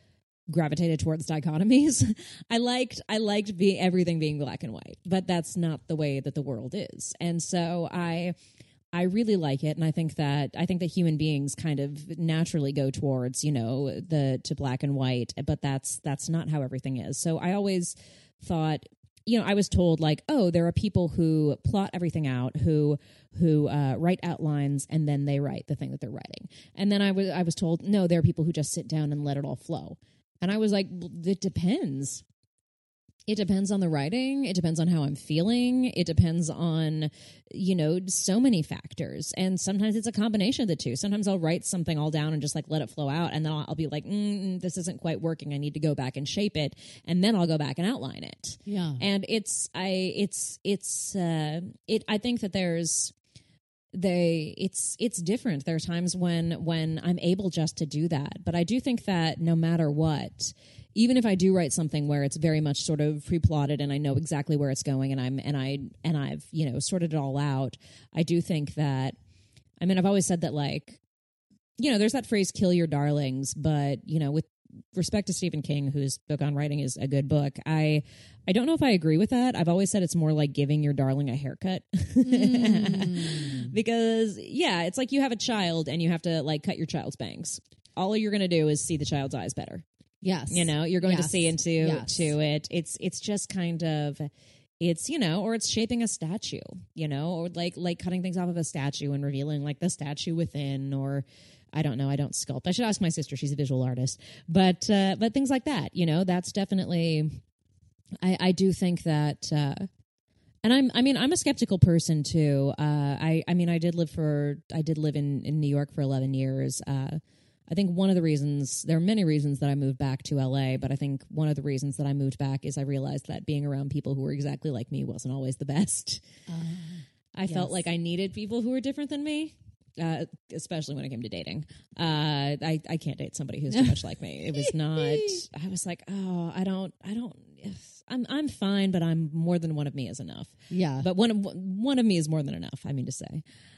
gravitated towards dichotomies. I liked I liked be, everything being black and white, but that's not the way that the world is. And so I I really like it, and I think that I think that human beings kind of naturally go towards, you know, the to black and white, but that's that's not how everything is. So I always thought, you know, I was told like, oh, there are people who plot everything out, who who uh, write outlines, and then they write the thing that they're writing. And then I was I was told, no, there are people who just sit down and let it all flow. And I was like, well, it depends. It depends on the writing. It depends on how I'm feeling. It depends on, you know, so many factors. And sometimes it's a combination of the two. Sometimes I'll write something all down and just like let it flow out. And then I'll, I'll be like, mm, this isn't quite working. I need to go back and shape it. And then I'll go back and outline it. Yeah. And it's, I, it's, it's, uh, it, I think that there's, they, it's, it's different. There are times when, when I'm able just to do that. But I do think that no matter what, even if I do write something where it's very much sort of pre-plotted and I know exactly where it's going and I'm and I and I've, you know, sorted it all out, I do think that, I mean, I've always said that, like, you know, there's that phrase "kill your darlings," but, you know, with respect to Stephen King, whose book on writing is a good book, I I don't know if I agree with that. I've always said it's more like giving your darling a haircut. Mm. Because yeah, it's like you have a child and you have to like cut your child's bangs. All you're going to do is see the child's eyes better. Yes. You know, you're going yes. to see into yes. to it. It's it's just kind of, it's, you know, or it's shaping a statue, you know, or like like cutting things off of a statue and revealing like the statue within, or I don't know, I don't sculpt. I should ask my sister, she's a visual artist. But uh, but things like that, you know, that's definitely, I, I do think that, uh, and I'm I mean, I'm a skeptical person too. Uh, I I mean, I did live for I did live in, in New York for eleven years. Uh I think one of the reasons, there are many reasons that I moved back to L A, but I think one of the reasons that I moved back is I realized that being around people who were exactly like me wasn't always the best. Uh, I yes. felt like I needed people who were different than me, uh, especially when it came to dating. Uh, I, I can't date somebody who's too much like me. It was not, I was like, oh, I don't, I don't, I'm I'm fine, but I'm more than one of me is enough. Yeah. But one of, one of me is more than enough, I mean to say.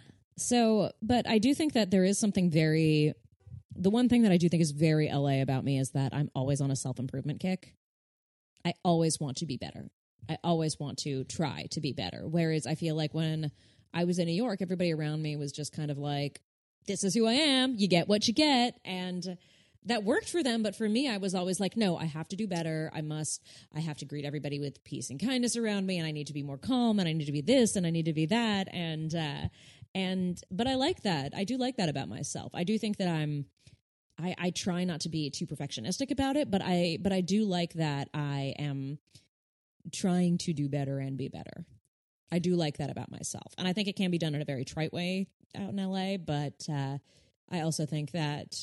So, but I do think that there is something very... The one thing that I do think is very L A about me is that I'm always on a self-improvement kick. I always want to be better. I always want to try to be better. Whereas I feel like when I was in New York, everybody around me was just kind of like, this is who I am. You get what you get. And that worked for them. But for me, I was always like, no, I have to do better. I must, I have to greet everybody with peace and kindness around me. And I need to be more calm. And I need to be this. And I need to be that. And, uh, and, but I like that. I do like that about myself. I do think that I'm, I, I try not to be too perfectionistic about it, but I but I do like that I am trying to do better and be better. I do like that about myself. And I think it can be done in a very trite way out in L A, but uh, I also think that,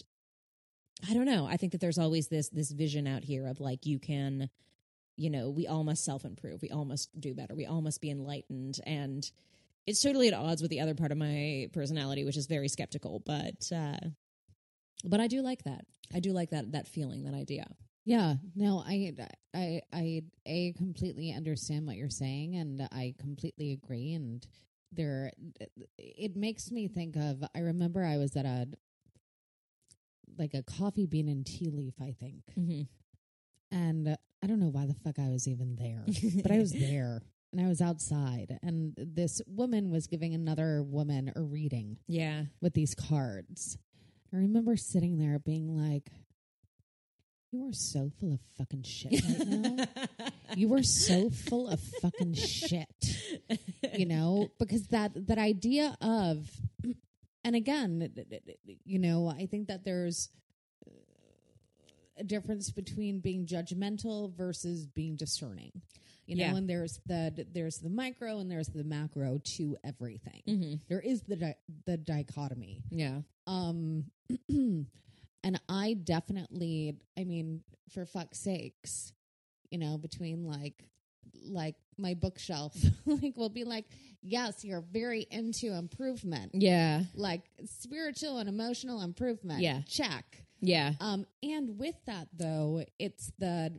I don't know, I think that there's always this this vision out here of like you can, you know, we all must self-improve. We all must do better. We all must be enlightened. And it's totally at odds with the other part of my personality, which is very skeptical, but... Uh, But I do like that. I do like that that feeling, that idea. Yeah. No, I, I, I, I completely understand what you're saying, and I completely agree. And there, it makes me think of. I remember I was at a like a coffee bean and tea leaf, I think, mm-hmm. and I don't know why the fuck I was even there, but I was there. And I was outside, and this woman was giving another woman a reading. Yeah, with these cards. I remember sitting there being like, you are so full of fucking shit right now. You are so full of fucking shit. You know, because that, that idea of, and again, you know, I think that there's a difference between being judgmental versus being discerning. You know, yeah. and there's the there's the micro and there's the macro to everything. Mm-hmm. There is the di- the dichotomy. Yeah. Um, and I definitely, I mean, for fuck's sakes, you know, between like like my bookshelf, like will be like, yes, you're very into improvement. Yeah. Like spiritual and emotional improvement. Yeah. Check. Yeah. Um, and with that though, it's the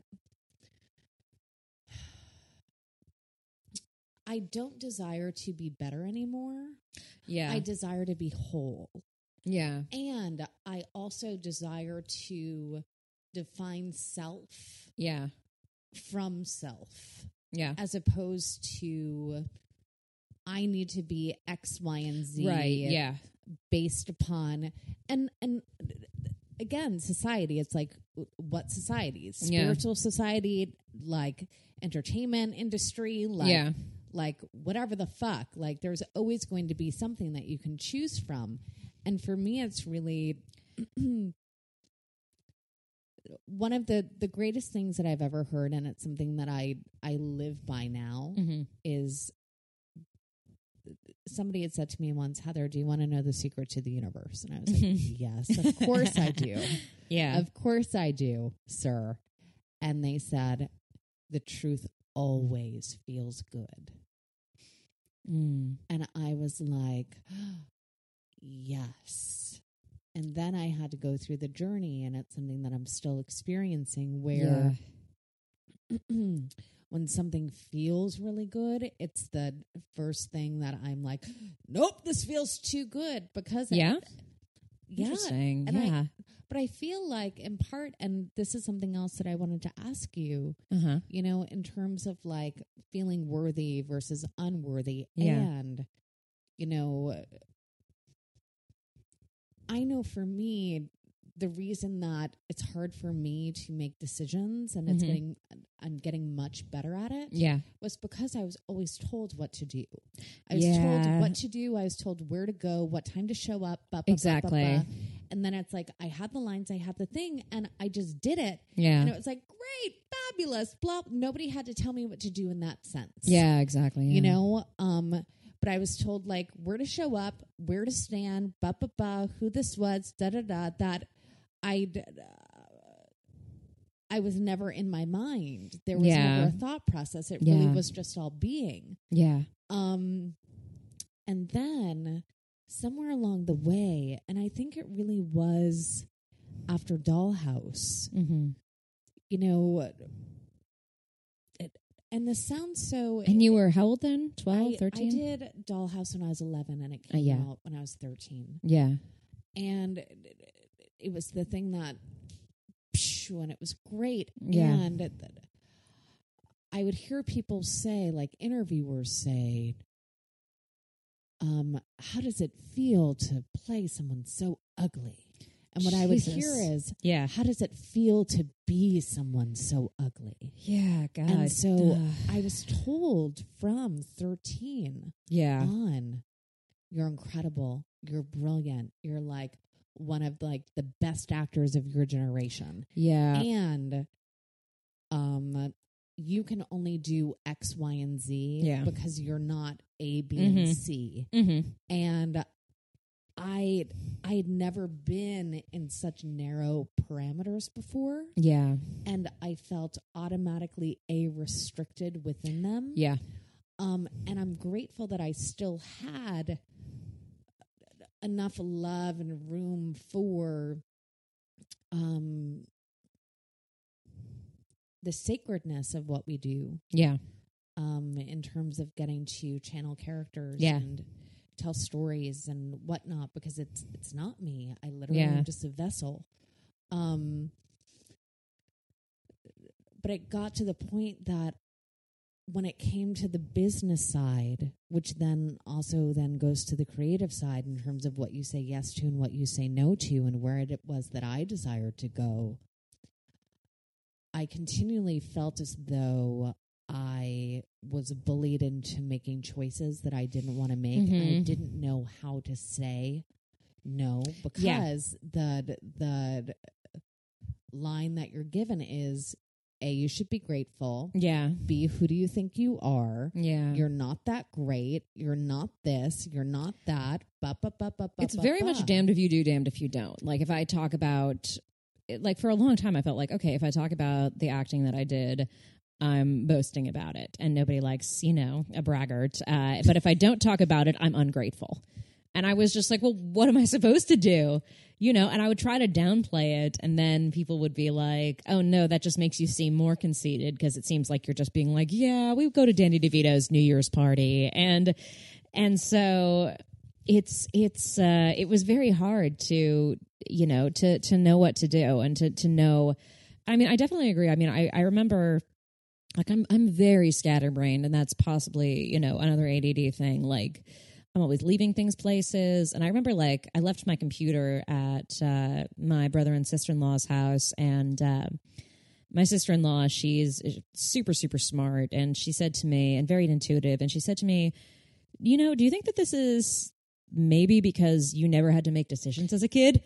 I don't desire to be better anymore. Yeah. I desire to be whole. Yeah. And I also desire to define self Yeah. from self, Yeah. as opposed to I need to be X, Y, and Z. Right. Yeah. Based upon and and again, society. It's like what society? Spiritual society, like entertainment industry, like Yeah. like whatever the fuck. Like there's always going to be something that you can choose from. And for me, it's really one of the, the greatest things that I've ever heard, and it's something that I, I live by now, Mm-hmm. is somebody had said to me once, Heather, do you want to know the secret to the universe? And I was like, yes, of course I do. Yeah. Of course I do, sir. And they said, the truth always feels good. Mm. And I was like, yes. And then I had to go through the journey, and it's something that I'm still experiencing where when something feels really good, it's the first thing that I'm like, nope, this feels too good because Yeah. it, yeah. Interesting. And yeah. I, but I feel like in part, and this is something else that I wanted to ask you, uh-huh. you know, in terms of like feeling worthy versus unworthy. Yeah. And, you know, I know for me, the reason that it's hard for me to make decisions and it's Mhm. getting, I'm getting much better at it Yeah. was because I was always told what to do. I was Yeah. told what to do. I was told where to go, what time to show up. Blah, blah, blah, Exactly. blah, blah. And then it's like, I had the lines, I had the thing, and I just did it. Yeah. And it was like, great, fabulous, blah. Nobody had to tell me what to do in that sense. Yeah, exactly. Yeah. You know, um, but I was told like where to show up, where to stand, ba ba ba, who this was, da da da. That I, uh, I was never in my mind. There was Yeah. never a thought process. It really Yeah. was just all being. Yeah. Um, and then somewhere along the way, and I think it really was after Dollhouse. Mm-hmm. You know, it, and this sounds so. And you were how old then? twelve, I, thirteen? I did Dollhouse when I was eleven, and it Uh, came yeah. out when I was thirteen. Yeah. And it, it was the thing that, phew, and it was great. Yeah. And it, I would hear people say, like interviewers say, um, how does it feel to play someone so ugly? And what I would Jesus. hear is, Yeah. how does it feel to be someone so ugly? Yeah, God. And so Ugh. I was told from thirteen yeah. on, you're incredible, you're brilliant, you're like one of like the best actors of your generation, Yeah. and um you can only do X, Y, and Z Yeah. because you're not A, B, Mhm. and C. Mm-hmm. And I I had never been in such narrow parameters before, Yeah. and I felt automatically a restricted within them. Yeah. Um, and I'm grateful that I still had enough love and room for um, the sacredness of what we do, Yeah. um, in terms of getting to channel characters Yeah. and tell stories and whatnot, because it's it's not me. I literally Yeah. am just a vessel. Um, but it got to the point that when it came to the business side, which then also then goes to the creative side in terms of what you say yes to and what you say no to and where it was that I desired to go, I continually felt as though I was bullied into making choices that I didn't want to make. And I Mhm. didn't know how to say no, because the the line that you're given is, A, you should be grateful. Yeah. B, who do you think you are? Yeah. You're not that great. You're not this. You're not that. Ba, ba, ba, ba, ba, It's ba, very ba. much damned if you do, damned if you don't. Like if I talk about, like for a long time, I felt like, okay, if I talk about the acting that I did, I'm boasting about it, and nobody likes, you know, a braggart. Uh, but if I don't talk about it, I'm ungrateful. And I was just like, well, what am I supposed to do? You know, and I would try to downplay it, and then people would be like, oh no, that just makes you seem more conceited, because it seems like you're just being like, yeah, we go to Danny DeVito's New Year's party. And and so it's it's uh, it was very hard to, you know, to to know what to do, and to to know I mean, I definitely agree. I mean, I, I remember, like, I'm I'm very scatterbrained, and that's possibly, you know, another A D D thing. Like, I'm always leaving things places. And I remember, like, I left my computer at uh, my brother and sister-in-law's house, and uh, my sister-in-law, she's super, super smart, and she said to me, and very intuitive, and she said to me, you know, do you think that this is maybe because you never had to make decisions as a kid?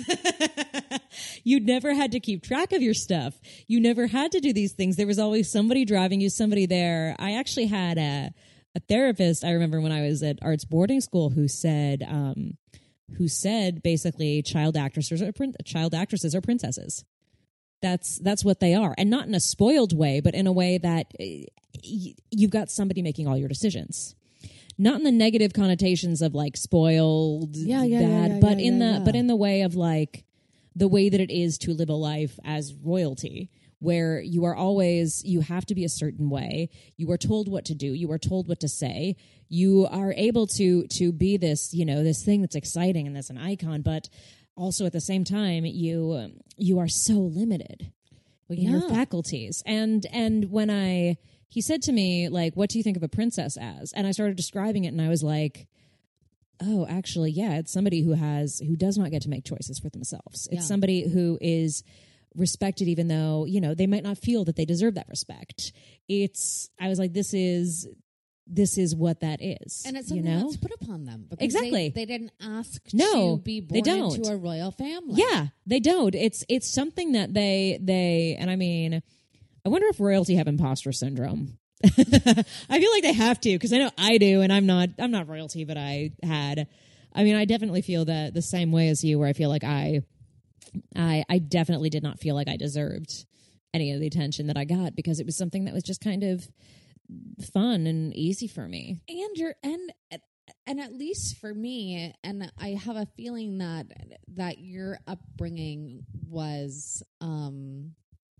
You never had to keep track of your stuff. You never had to do these things. There was always somebody driving you, somebody there. I actually had a, a therapist, I remember when I was at arts boarding school, who said, um, who said basically child actresses are prin- child actresses are princesses. That's that's what they are, and not in a spoiled way, but in a way that uh, y- you've got somebody making all your decisions. Not in the negative connotations of like spoiled, Yeah, yeah, bad, yeah, yeah, but yeah, in yeah, the yeah. but in the way of like the way that it is to live a life as royalty, where you are always, you have to be a certain way. You are told what to do. You are told what to say. You are able to to be this, you know, this thing that's exciting and that's an icon, but also at the same time, you um, you are so limited in your Yeah. faculties. And and when I he said to me, like, what do you think of a princess as? And I started describing it, and I was like, oh, actually, yeah, it's somebody who has who does not get to make choices for themselves. It's Yeah. somebody who is respected, even though, you know, they might not feel that they deserve that respect. It's I was like, this is this is what that is. And it's you something know? that's put upon them. Because Exactly. They, they didn't ask No, to be they born don't. into a royal family. Yeah, they don't. It's it's something that they they and I mean, I wonder if royalty have imposter syndrome. I feel like they have to, because I know I do, and I'm not I'm not royalty, but I had. I mean, I definitely feel that the same way as you, where I feel like I I I definitely did not feel like I deserved any of the attention that I got, because it was something that was just kind of fun and easy for me. And you're and and at least for me, and I have a feeling that that your upbringing was um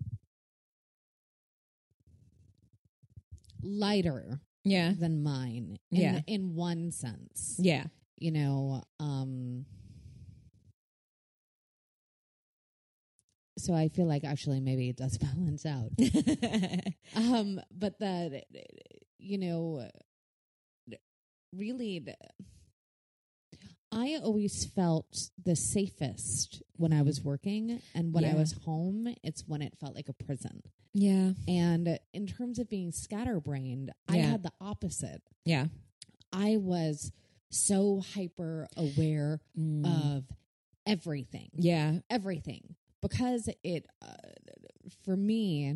lighter Yeah. than mine in, Yeah. in one sense. Yeah. You know, um so I feel like actually maybe it does balance out. um but that, you know, really I always felt the safest when I was working, and when I Yeah. was home, it's when it felt like a prison. Yeah. And in terms of being scatterbrained, I Yeah. had the opposite. Yeah. I was so hyper aware Mm. of everything, Yeah. everything, because it, uh, for me,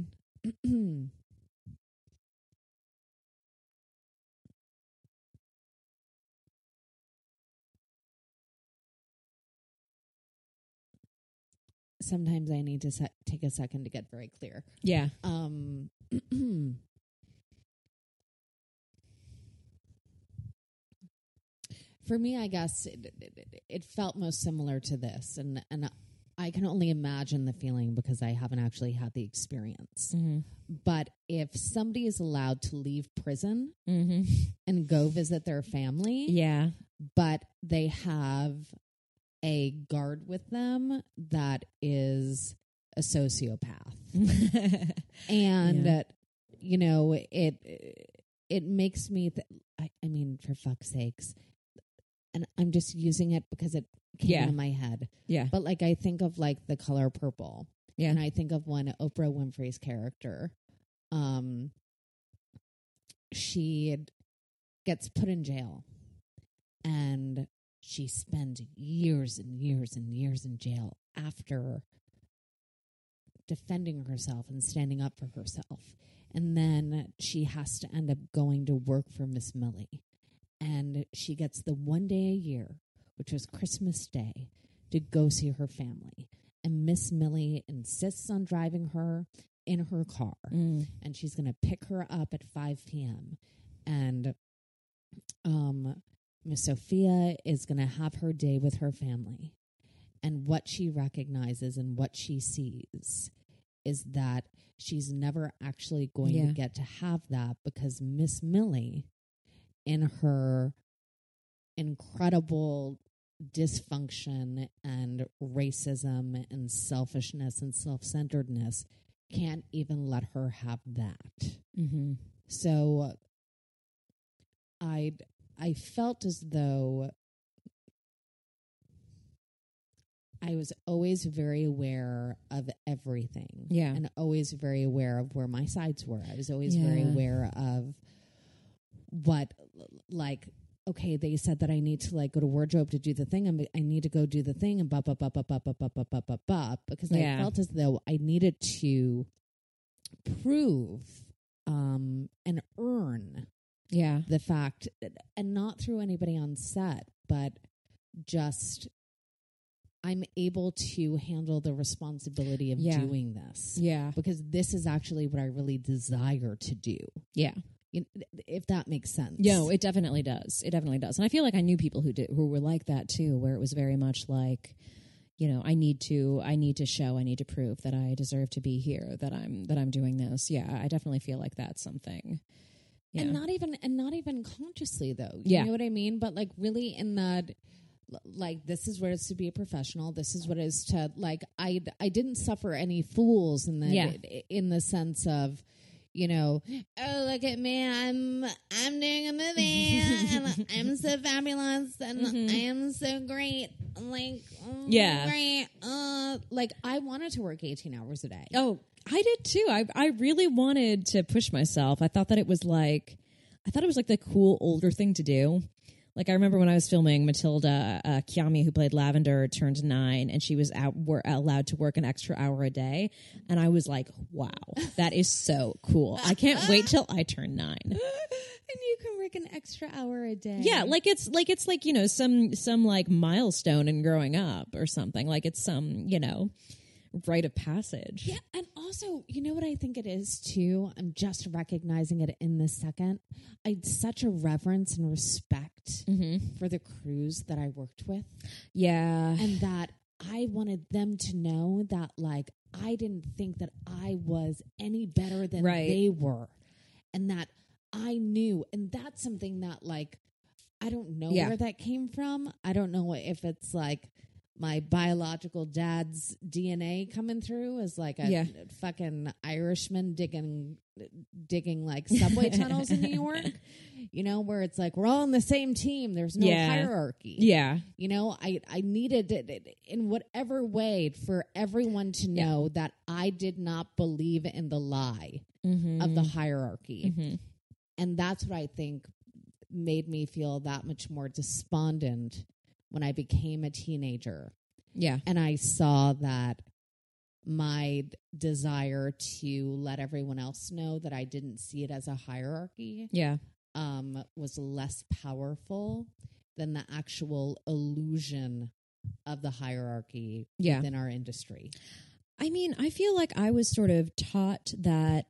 sometimes I need to se- take a second to get very clear. Yeah. Um, for me, I guess it, it, it felt most similar to this, and and I can only imagine the feeling because I haven't actually had the experience. Mm-hmm. But if somebody is allowed to leave prison Mm-hmm. and go visit their family, Yeah. but they have a guard with them that is a sociopath, and Yeah. uh, you know, it it makes me th- I, I mean, for fuck's sakes, and I'm just using it because it came Yeah. into my head, Yeah. but like I think of like The Color Purple, Yeah. and I think of one Oprah Winfrey's character, um she gets put in jail, and she spends years and years and years in jail after defending herself and standing up for herself. And then she has to end up going to work for Miss Millie. And she gets the one day a year, which was Christmas Day, to go see her family. And Miss Millie insists on driving her in her car. Mm. And she's going to pick her up at five p.m. And um, Miss Sophia is going to have her day with her family. And what she recognizes and what she sees is that she's never actually going Yeah. to get to have that, because Miss Millie, in her incredible dysfunction and racism and selfishness and self-centeredness can't even let her have that. Mm-hmm. So I I felt as though I was always very aware of everything. Yeah. And always very aware of where my sides were. I was always very Yeah. aware of what, like, okay, they said that I need to, like, go to wardrobe to do the thing. I'm, I need to go do the thing and bop, bop, bop, bop, bop, bop, bop, bop, bop, bop, bop, because Yeah. I felt as though I needed to prove um, and earn Yeah. the fact, and not through anybody on set, but just I'm able to handle the responsibility of Yeah. doing this. Yeah. Because this is actually what I really desire to do. Yeah. You know, if that makes sense. No, it definitely does. It definitely does. And I feel like I knew people who did who were like that too, where it was very much like, you know, I need to I need to show, I need to prove that I deserve to be here, that I'm that I'm doing this. Yeah, I definitely feel like that's something. Yeah. And not even and not even consciously though. You Yeah. know what I mean? But like really in that, like, this is what it's to be a professional. This is what it is to, like, I I didn't suffer any fools in the Yeah. in the sense of, you know, oh, look at me, I'm I'm doing a movie and I'm so fabulous and Mhm. I am so great. I'm like, oh, Yeah. great. Uh, like, I wanted to work eighteen hours a day. Oh, I did too. I I really wanted to push myself. I thought that it was like, I thought it was like the cool older thing to do. Like I remember when I was filming Matilda, uh, Kiami, who played Lavender, turned nine, and she was out were allowed to work an extra hour a day, and I was like, "Wow, that is so cool! I can't wait till I turn nine." And you can work an extra hour a day. Yeah, like it's like it's like you know some some like milestone in growing up or something. Like it's some you know rite of passage. Yeah, and also, you know what I think it is too? I'm just recognizing it in this second. I had such a reverence and respect Mm-hmm. for the crews that I worked with, Yeah, and that I wanted them to know that, like, I didn't think that I was any better than Right. they were, and that I knew, and that's something that, like, I don't know Yeah. where that came from. I don't know if it's like my biological dad's D N A coming through as like a Yeah. fucking Irishman digging digging like subway tunnels in New York, you know, where it's like we're all on the same team. There's no Yeah. hierarchy. yeah, You know, I, I needed it in whatever way for everyone to Yeah. know that I did not believe in the lie mm-hmm. of the hierarchy. Mm-hmm. And that's what I think made me feel that much more despondent when I became a teenager. yeah, And I saw that my desire to let everyone else know that I didn't see it as a hierarchy yeah. um, was less powerful than the actual illusion of the hierarchy Yeah. within our industry. I mean, I feel like I was sort of taught that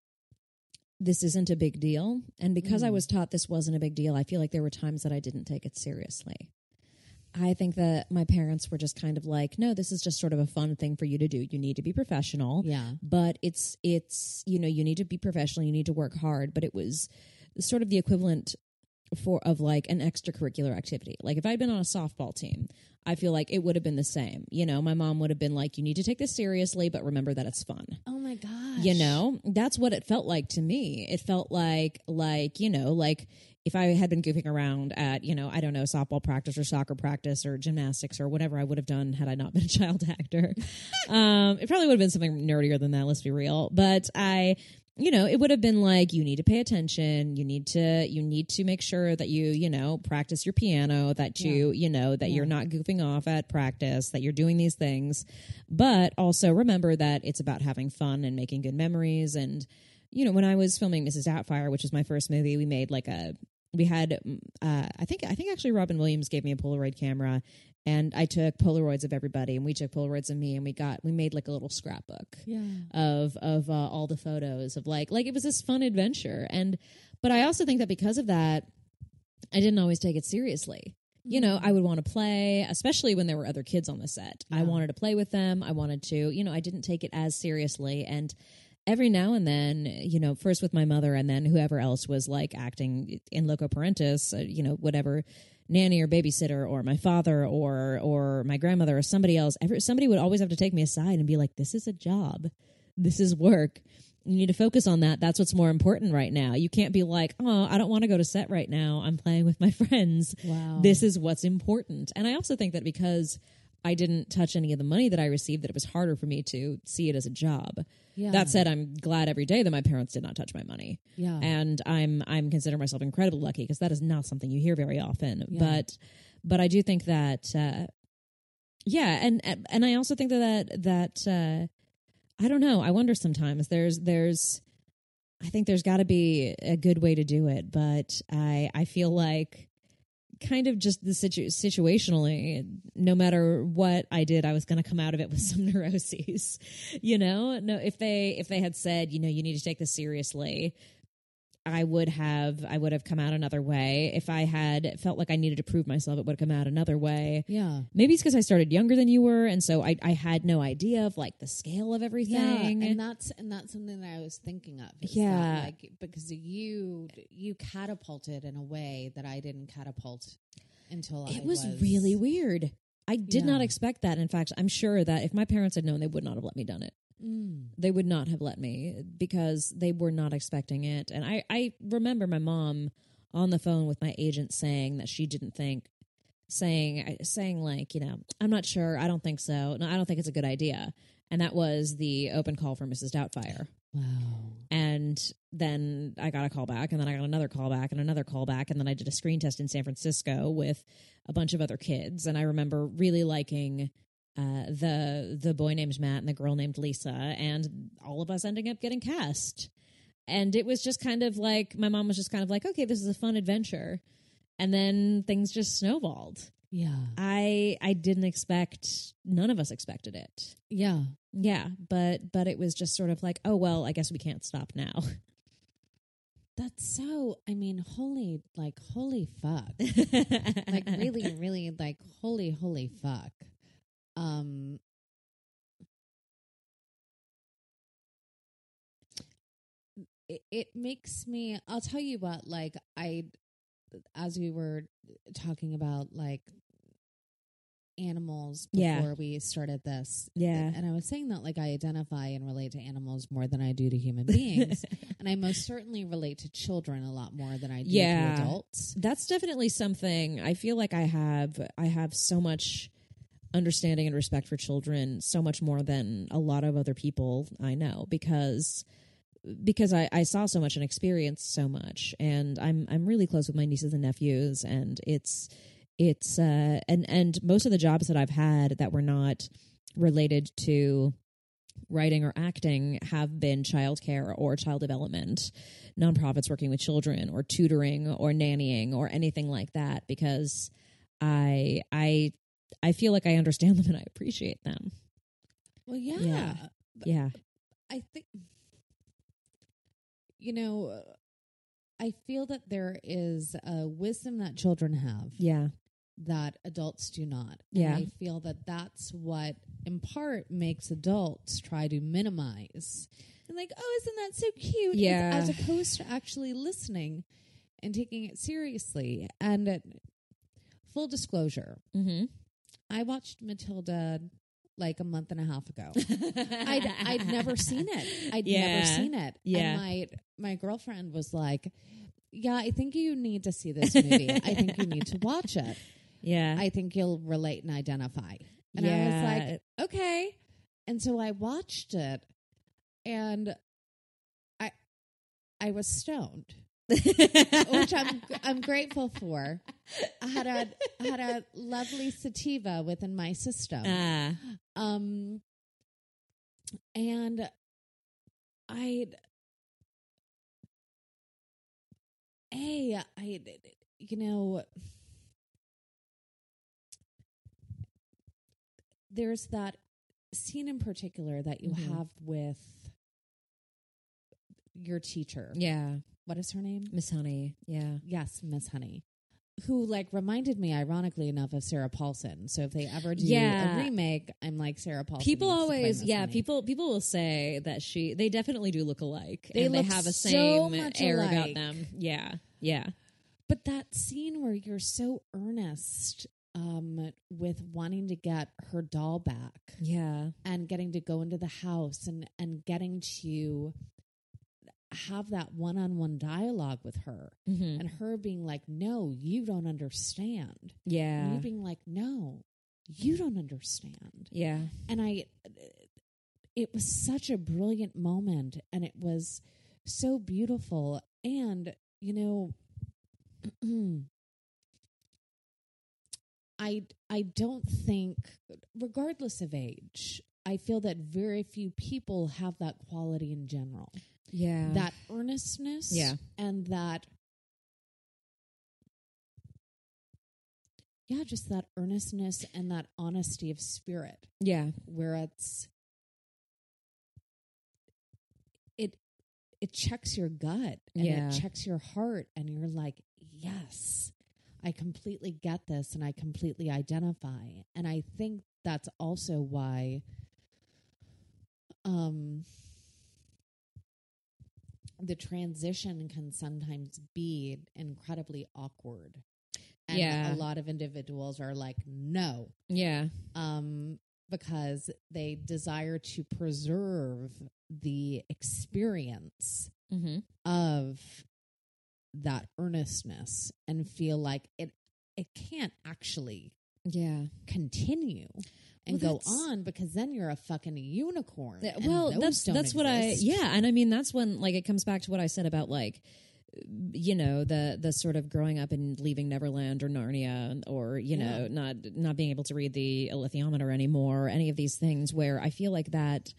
this isn't a big deal. And because I Mm. was taught this wasn't a big deal, I feel like there were times that I didn't take it seriously. I think that my parents were just kind of like, no, this is just sort of a fun thing for you to do. You need to be professional. Yeah. But it's, it's, you know, you need to be professional. You need to work hard. But it was sort of the equivalent for of like an extracurricular activity. Like if I'd been on a softball team, I feel like it would have been the same. You know, my mom would have been like, you need to take this seriously, but remember that it's fun. Oh my gosh. You know, that's what it felt like to me. It felt like, like, you know, like if I had been goofing around at, you know, I don't know, softball practice or soccer practice or gymnastics or whatever I would have done had I not been a child actor. um, it probably would have been something nerdier than that, let's be real. But I, you know, it would have been like, you need to pay attention. You need to, you need to make sure that you, you know, practice your piano, that you, you know, that Yeah. you're not goofing off at practice, that you're doing these things. But also remember that it's about having fun and making good memories. And, you know, when I was filming Missus Doubtfire, which was my first movie, we made like a, we had, uh, I think, I think actually Robin Williams gave me a Polaroid camera, and I took Polaroids of everybody, and we took Polaroids of me, and we got, we made like a little scrapbook Yeah. of of uh, all the photos of like, like it was this fun adventure. And, but I also think that because of that, I didn't always take it seriously. You know, I would want to play, especially when there were other kids on the set. I Yeah. wanted to play with them. I wanted to, you know, I didn't take it as seriously. And every now and then, you know, first with my mother and then whoever else was like acting in loco parentis, uh, you know, whatever, nanny or babysitter or my father or or my grandmother or somebody else, every, somebody would always have to take me aside and be like, this is a job. This is work. You need to focus on that. That's what's more important right now. You can't be like, oh, I don't want to go to set right now. I'm playing with my friends. Wow. This is what's important. And I also think that because I didn't touch any of the money that I received, that it was harder for me to see it as a job. Yeah. That said, I'm glad every day that my parents did not touch my money. Yeah. And I'm I'm consider myself incredibly lucky because that is not something you hear very often. Yeah. But but I do think that uh, yeah, and and I also think that that uh, I don't know. I wonder sometimes. There's there's I think there's got to be a good way to do it, but I I feel like kind of just the situ- situationally, no matter what I did, I was going to come out of it with some neuroses. You know, no, if they if they had said, you know, you need to take this seriously, I would have I would have come out another way. If I had felt like I needed to prove myself, it would have come out another way. Yeah. Maybe it's because I started younger than you were, and so I, I had no idea of like the scale of everything. Yeah, and that's and that's something that I was thinking of. is Yeah. that, like because you you catapulted in a way that I didn't catapult until I It was, was really weird. I did Yeah. not expect that. In fact, I'm sure that if my parents had known, they would not have let me done it. Mm. They would not have let me because they were not expecting it. And I, I remember my mom on the phone with my agent saying that she didn't think, saying, saying like, you know, I'm not sure. I don't think so. No, I don't think it's a good idea. And that was the open call for Missus Doubtfire. Wow. And then I got a call back, and then I got another call back, and another call back, and then I did a screen test in San Francisco with a bunch of other kids. And I remember really liking uh, the the boy named Matt and the girl named Lisa, and all of us ending up getting cast. And it was just kind of like, my mom was just kind of like, okay, this is a fun adventure. And then things just snowballed. Yeah. I I didn't expect, none of us expected it. Yeah. Yeah, but but it was just sort of like, oh, well, I guess we can't stop now. That's so, I mean, holy, like, holy fuck. Like, really, really, like, holy, holy fuck. Um, it, it makes me, I'll tell you what, like, I, as we were talking about, like, animals before Yeah. we started this. Yeah. And I was saying that, like, I identify and relate to animals more than I do to human beings. And I most certainly relate to children a lot more than I do Yeah. to adults. That's definitely something I feel like I have I have so much understanding and respect for children, so much more than a lot of other people I know, because because I, I saw so much and experienced so much, and I'm I'm really close with my nieces and nephews, and it's it's uh and and most of the jobs that I've had that were not related to writing or acting have been childcare or child development, nonprofits working with children, or tutoring or nannying or anything like that, because I I I feel like I understand them and I appreciate them. Well, yeah. Yeah. Yeah. I think, you know, I feel that there is a wisdom that children have Yeah. that adults do not. Yeah. And I feel that that's what, in part, makes adults try to minimize. And like, oh, isn't that so cute? Yeah. As, as opposed to actually listening and taking it seriously. And uh, full disclosure, Mm-hmm. I watched Matilda like a month and a half ago. I'd, I'd never seen it. I'd Yeah. never seen it. Yeah. And my, my girlfriend was like, yeah, I think you need to see this movie. I think you need to watch it. Yeah. I think you'll relate and identify. And I was like, okay. And so I watched it, and I I was stoned, which I'm I'm grateful for. I had a I had a lovely sativa within my system. Ah. Um, and I, a I, you know, there's that scene in particular that you Mhm. have with your teacher. Yeah. What is her name? Miss Honey. Yeah. Yes, Miss Honey, who like reminded me, ironically enough, of Sarah Paulson. So if they ever do Yeah. a remake, I'm like Sarah Paulson. People needs to play always, Miss yeah, Honey. people people will say that she, they definitely do look alike. They and look they have a so same much air alike. about them. Yeah, yeah, But that scene where you're so earnest um, with wanting to get her doll back yeah, and getting to go into the house and, and getting to have that one-on-one dialogue with her hmm and her being like, no, you don't understand. And yeah, you being like, no, you don't understand. yeah, And I, it was such a brilliant moment, and it was so beautiful. And, you know, I, I don't think, regardless of age, I feel that very few people have that quality in general. yeah. That earnestness Yeah. and that, yeah, just that earnestness and that honesty of spirit, yeah, where it's, it, it checks your gut and Yeah. it checks your heart, and you're like, yes, I completely get this and I completely identify. And I think that's also why um the transition can sometimes be incredibly awkward. And Yeah. a lot of individuals are like, no, yeah, um, because they desire to preserve the experience hmm of that earnestness and feel like it it can't actually yeah. continue and Well, go that's- on, because then you're a fucking unicorn. Yeah, and well, those that's don't that's what I exist. yeah, and I mean that's when like it comes back to what I said about like you know the the sort of growing up and leaving Neverland or Narnia or you know Yeah. not not being able to read the alethiometer anymore, any of these things where I feel like that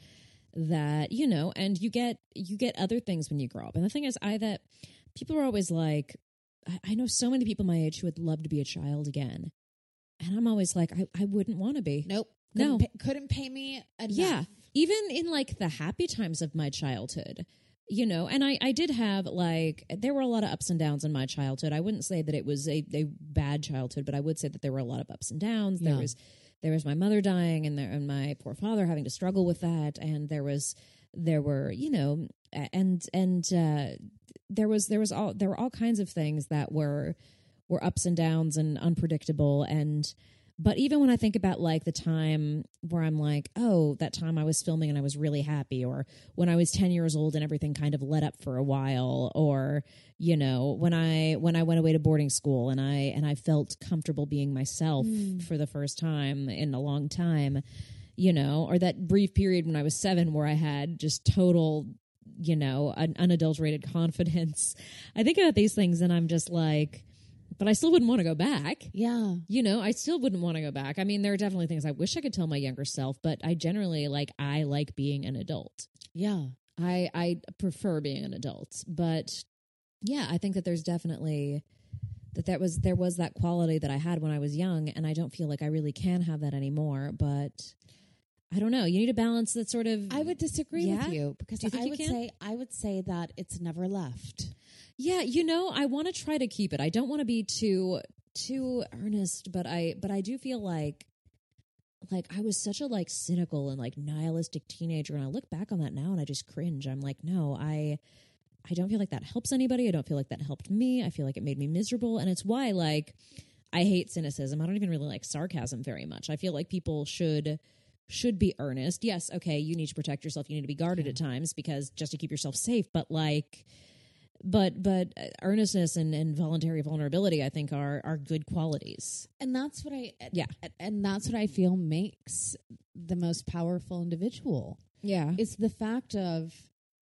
that you know and you get you get other things when you grow up. And the thing is, I that people are always like, I, I know so many people my age who would love to be a child again, and I'm always like, I, I wouldn't want to be. Nope. No. Couldn't, pay, couldn't pay me enough. Yeah. Even in like the happy times of my childhood, you know, and I, I did have like, there were a lot of ups and downs in my childhood. I wouldn't say that it was a, a bad childhood, but I would say that there were a lot of ups and downs. There Yeah. was, there was my mother dying and there, and my poor father having to struggle with that. And there was, there were, you know, and, and, uh, there was, there was all, there were all kinds of things that were, were ups and downs and unpredictable. And, but even when I think about like the time where I'm like, oh, that time I was filming and I was really happy, or when I was ten years old and everything kind of let up for a while, or, you know, when I, when I went away to boarding school and I, and I felt comfortable being myself for the first time in a long time, you know, or that brief period when I was seven where I had just total, you know, an unadulterated confidence. I think about these things and I'm just like, but I still wouldn't want to go back. Yeah. You know, I still wouldn't want to go back. I mean, there are definitely things I wish I could tell my younger self, but I generally like, I like being an adult. Yeah. I, I prefer being an adult, but yeah, I think that there's definitely that that was, there was that quality that I had when I was young, and I don't feel like I really can have that anymore, but I don't know. You need a balance that sort of, I would disagree Yeah? with you, because Do you think I you would can? say I would say that it's never left. yeah, you know, I want to try to keep it. I don't want to be too, too earnest, but I, but I do feel like, like I was such a like cynical and like nihilistic teenager, and I look back on that now and I just cringe. I'm like, no, I, I don't feel like that helps anybody. I don't feel like that helped me. I feel like it made me miserable, and it's why like I hate cynicism. I don't even really like sarcasm very much. I feel like people should should be earnest. Yes, okay, you need to protect yourself. You need to be guarded at times because just to keep yourself safe. But like, but but uh, earnestness and, and voluntary vulnerability, I think, are are good qualities. And that's what I Yeah. and that's what I feel makes the most powerful individual. Yeah, It's the fact of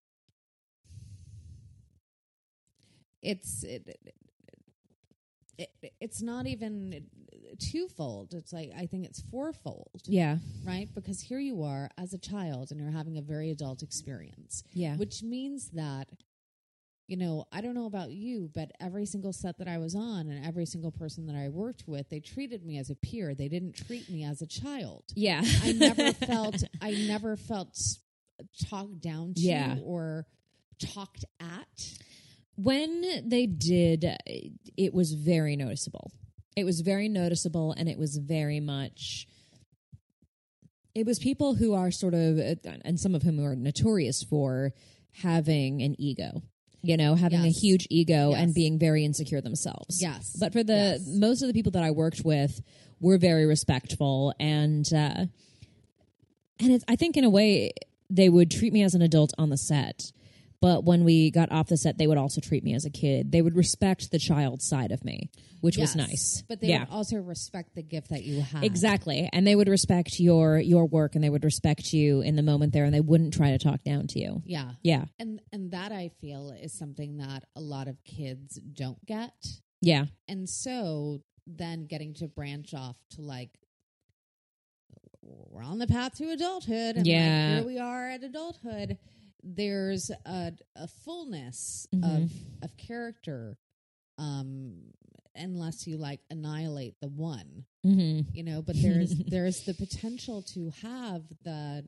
it's it, it, it, it's not even twofold. It's like I think it's fourfold, yeah, right? Because here you are as a child and you're having a very adult experience, yeah, which means that, you know, I don't know about you, but every single set that I was on and every single person that I worked with, they treated me as a peer. They didn't treat me as a child. yeah. I never felt I never felt talked down to Yeah. or talked at. When they did, it was very noticeable. It was very noticeable, and it was very much... It was people who are sort of, and some of whom are notorious for having an ego. You know, having Yes. a huge ego Yes. and being very insecure themselves. Yes. But for the Yes. most of the people that I worked with were very respectful, and uh, and it's, I think in a way they would treat me as an adult on the set. But when we got off the set, they would also treat me as a kid. They would respect the child side of me, which Yes. was nice. But they yeah. would also respect the gift that you have. Exactly. And they would respect your your work, and they would respect you in the moment there, and they wouldn't try to talk down to you. Yeah. Yeah. And and that I feel is something that a lot of kids don't get. Yeah. And so then getting to branch off to like we're on the path to adulthood, and Yeah. like here we are at adulthood. There's a, a fullness Mhm. of of character, um, unless you like annihilate the one, Mm-hmm. you know. But there's there's the potential to have the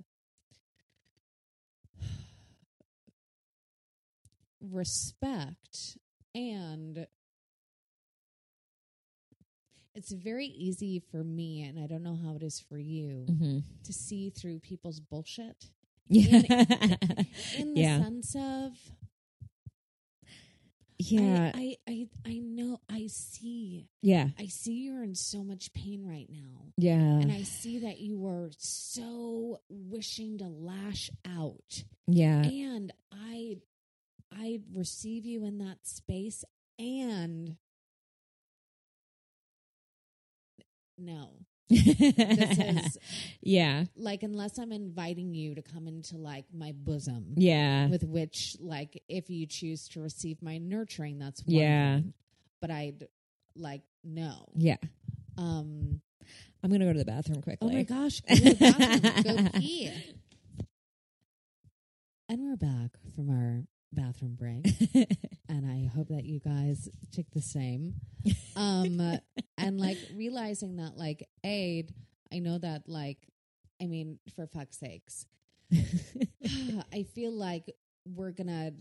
respect, and it's very easy for me, and I don't know how it is for you, Mm-hmm. to see through people's bullshit. Yeah. In the yeah. sense of, Yeah. I, I, I, I know, I see, yeah. I see you're in so much pain right now. Yeah. And I see that you are so wishing to lash out. yeah. And I, I receive you in that space, and no. is- yeah. Like, unless I'm inviting you to come into like my bosom, Yeah. with which, like, if you choose to receive my nurturing, that's one Yeah. thing. But I'd like no. Yeah. Um. I'm going to go to the bathroom Oh quickly. my gosh! Go to the bathroom. Go pee. And we're back from our bathroom break, and I hope that you guys took the same. Um, and like realizing that, like, a, I know that, like, I mean, for fuck's sakes, I feel like we're gonna.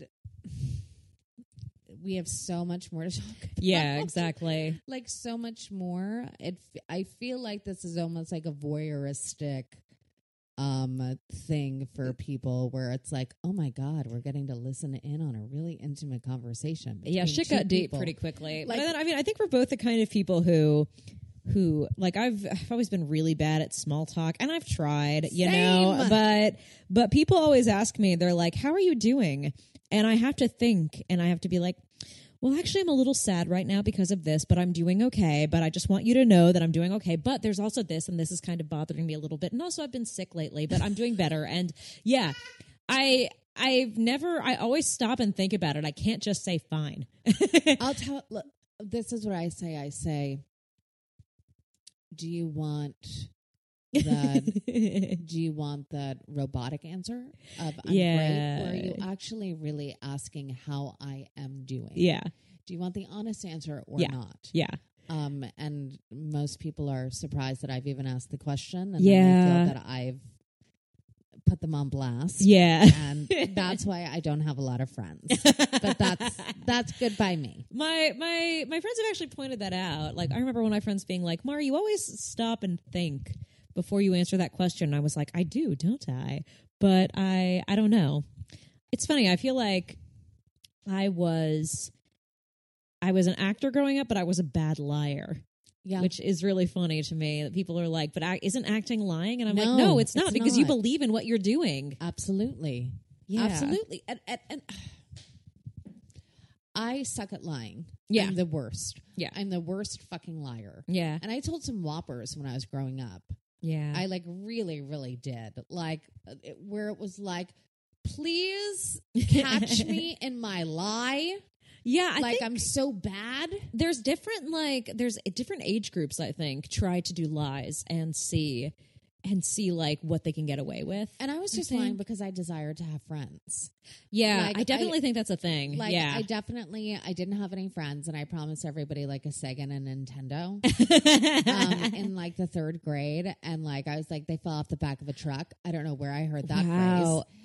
We have so much more to talk about. Yeah, exactly. Like so much more. It. f- I feel like this is almost like a voyeuristic um thing for people, where it's like, oh my god, we're getting to listen in on a really intimate conversation. Yeah, between shit two got deep people. pretty quickly. Like- but then, I mean, I think we're both the kind of people who, who like I've I've always been really bad at small talk, and I've tried, you know, Same. but but people always ask me, they're like, "How are you doing?" And I have to think, and I have to be like, well, actually, I'm a little sad right now because of this, but I'm doing okay. But I just want you to know that I'm doing okay. But there's also this, and this is kind of bothering me a little bit. And also, I've been sick lately, but I'm doing better. And yeah, I I've never. I always stop and think about it. I can't just say fine. I'll tell. Look, this is what I say. I say, do you want that? Do you want that robotic answer of I'm Yeah. great, or are you actually really asking how I am doing? Yeah, Do you want the honest answer or Yeah. not? yeah, Um, and most people are surprised that I've even asked the question, and Yeah. then they feel that I've put them on blast. yeah. And that's why I don't have a lot of friends. But that's that's good by me. My my my friends have actually pointed that out. Like, I remember one of my friends being like, "Mara, you always stop and think before you answer that question." And I was like, "I do, don't I?" But I I don't know. It's funny. I feel like I was I was an actor growing up, but I was a bad liar. Yeah. Which is really funny to me that people are like, "But I, isn't acting lying?" And I'm No, like, "No, it's not it's because you not. believe in what you're doing." Absolutely. Yeah. Absolutely. And, and, and I suck at lying. Yeah. I'm the worst. Yeah. I'm the worst fucking liar. Yeah, And I told some whoppers when I was growing up. yeah, I like really, really did. Like uh, it, where it was like, please catch me in my lie. yeah. I like think I'm so bad. there's different like there's different age groups. I think try to do lies and see and see like what they can get away with. And I was I just think- lying because I desired to have friends. Yeah, Like, I definitely I- think that's a thing. Like yeah, I definitely I didn't have any friends, and I promised everybody like a Sega and a Nintendo. um, in like the third grade, and like I was like they fell off the back of a truck. I don't know where I heard that Wow. phrase.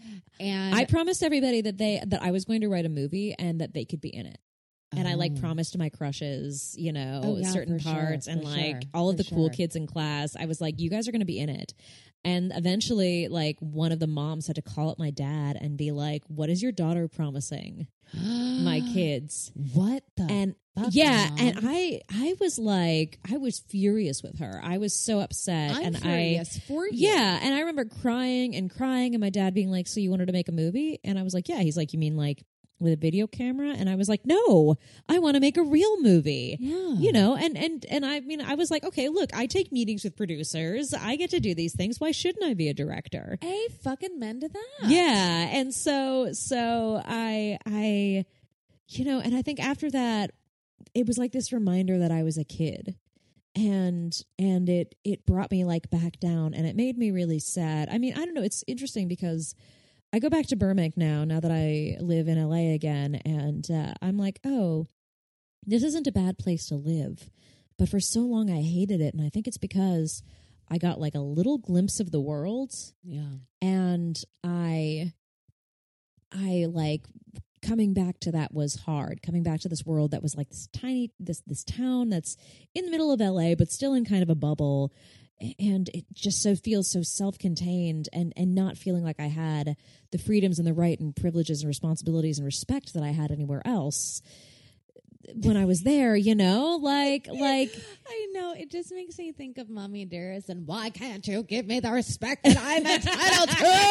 And I promised everybody that they that I was going to write a movie and that they could be in it. And I like Oh. promised my crushes, you know, Oh, yeah, certain for sure, parts and for like sure, all of for the cool sure. kids in class. I was like, you guys are going to be in it. And eventually, like, one of the moms had to call up my dad and be like, what is your daughter promising my kids? What the And fuck, yeah, Mom? and I I was like, I was furious with her. I was so upset. I'm and furious I, for you. Yeah, and I remember crying and crying and my dad being like, so you wanted to make a movie? And I was like, yeah. He's like, you mean like with a video camera? And I was like, no, I want to make a real movie. Yeah. You know, and and and I mean, I was like, okay, look, I take meetings with producers. I get to do these things. Why shouldn't I be a director? A fucking men to that. Yeah, and so so I I you know, and I think after that it was like this reminder that I was a kid. And and it it brought me like back down and it made me really sad. I mean, I don't know, it's interesting because I go back to Burbank now, now that I live in L A again, and uh, I'm like, oh, this isn't a bad place to live. But for so long, I hated it, and I think it's because I got like a little glimpse of the world, Yeah. and I, I like coming back to that was hard. Coming back to this world that was like this tiny, this this town that's in the middle of L A, but still in kind of a bubble. And it just so feels so self-contained and, and not feeling like I had the freedoms and the right and privileges and responsibilities and respect that I had anywhere else when I was there, you know, like, like, I know. It just makes me think of Mommy Dearest and why can't you give me the respect that I'm entitled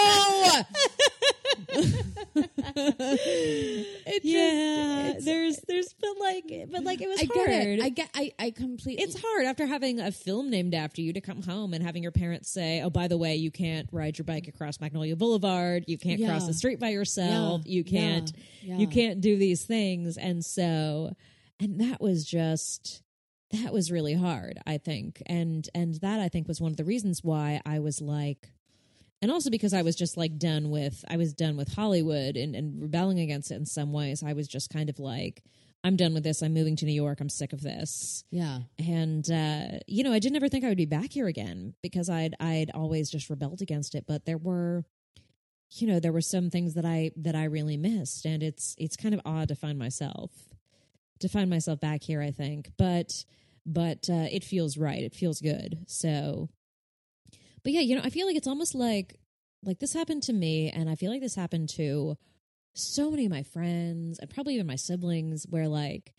to? It just- yeah, it's- there's, there's, but like, but like, it was I hard. get it. I get. I. I completely. It's hard after having a film named after you to come home and having your parents say, oh, by the way, you can't ride your bike across Magnolia Boulevard. You can't Yeah. cross the street by yourself. Yeah. You can't, Yeah. you Yeah. can't do these things. And so, and that was just, that was really hard, I think. And, and that I think was one of the reasons why I was like, and also because I was just like done with, I was done with Hollywood and, and rebelling against it in some ways. I was just kind of like, I'm done with this. I'm moving to New York. I'm sick of this. Yeah. And, uh, you know, I didn't ever think I would be back here again because I'd, I'd always just rebelled against it. But there were, you know, there were some things that I, that I really missed. And it's, it's kind of odd to find myself, to find myself back here, I think. But, but, uh, it feels right. It feels good. So, but yeah, you know, I feel like it's almost like, like this happened to me and I feel like this happened to so many of my friends and probably even my siblings where like,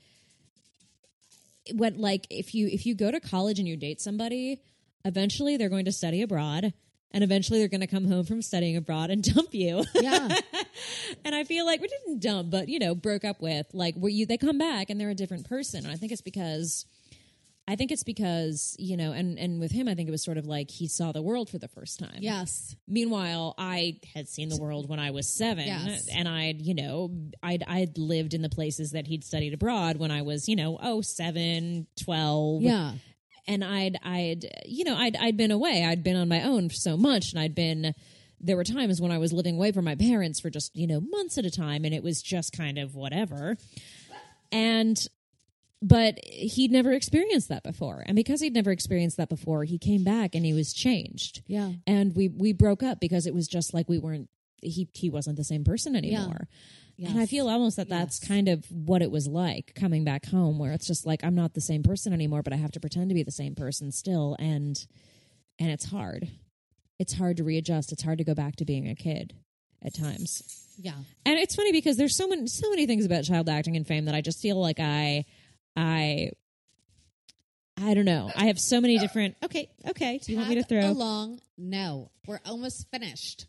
when like if you if you go to college and you date somebody, eventually they're going to study abroad and eventually they're going to come home from studying abroad and dump you. Yeah. And I feel like we didn't dump, but you know, broke up with, like where you they come back and they're a different person. And I think it's because I think it's because, you know, and, and with him, I think it was sort of like he saw the world for the first time. Yes. Meanwhile, I had seen the world when I was seven, Yes. and I'd, you know, I'd I'd lived in the places that he'd studied abroad when I was, you know, oh, seven, twelve. Yeah. And I'd, I'd, you know, I'd, I'd been away. I'd been on my own for so much, and I'd been. There were times when I was living away from my parents for just, you know, months at a time, and it was just kind of whatever. And. But he'd never experienced that before. And because he'd never experienced that before, he came back and he was changed. Yeah. And we, we broke up because it was just like we weren't, he, he wasn't the same person anymore. Yes. And I feel almost that that's Yes. kind of what it was like coming back home, where it's just like, I'm not the same person anymore, but I have to pretend to be the same person still. And, and it's hard. It's hard to readjust. It's hard to go back to being a kid at times. Yeah. And it's funny because there's so many, so many things about child acting and fame that I just feel like I, I, I don't know. I have so many different. Okay, okay. Do you want me to Tag throw? along? No, we're almost finished.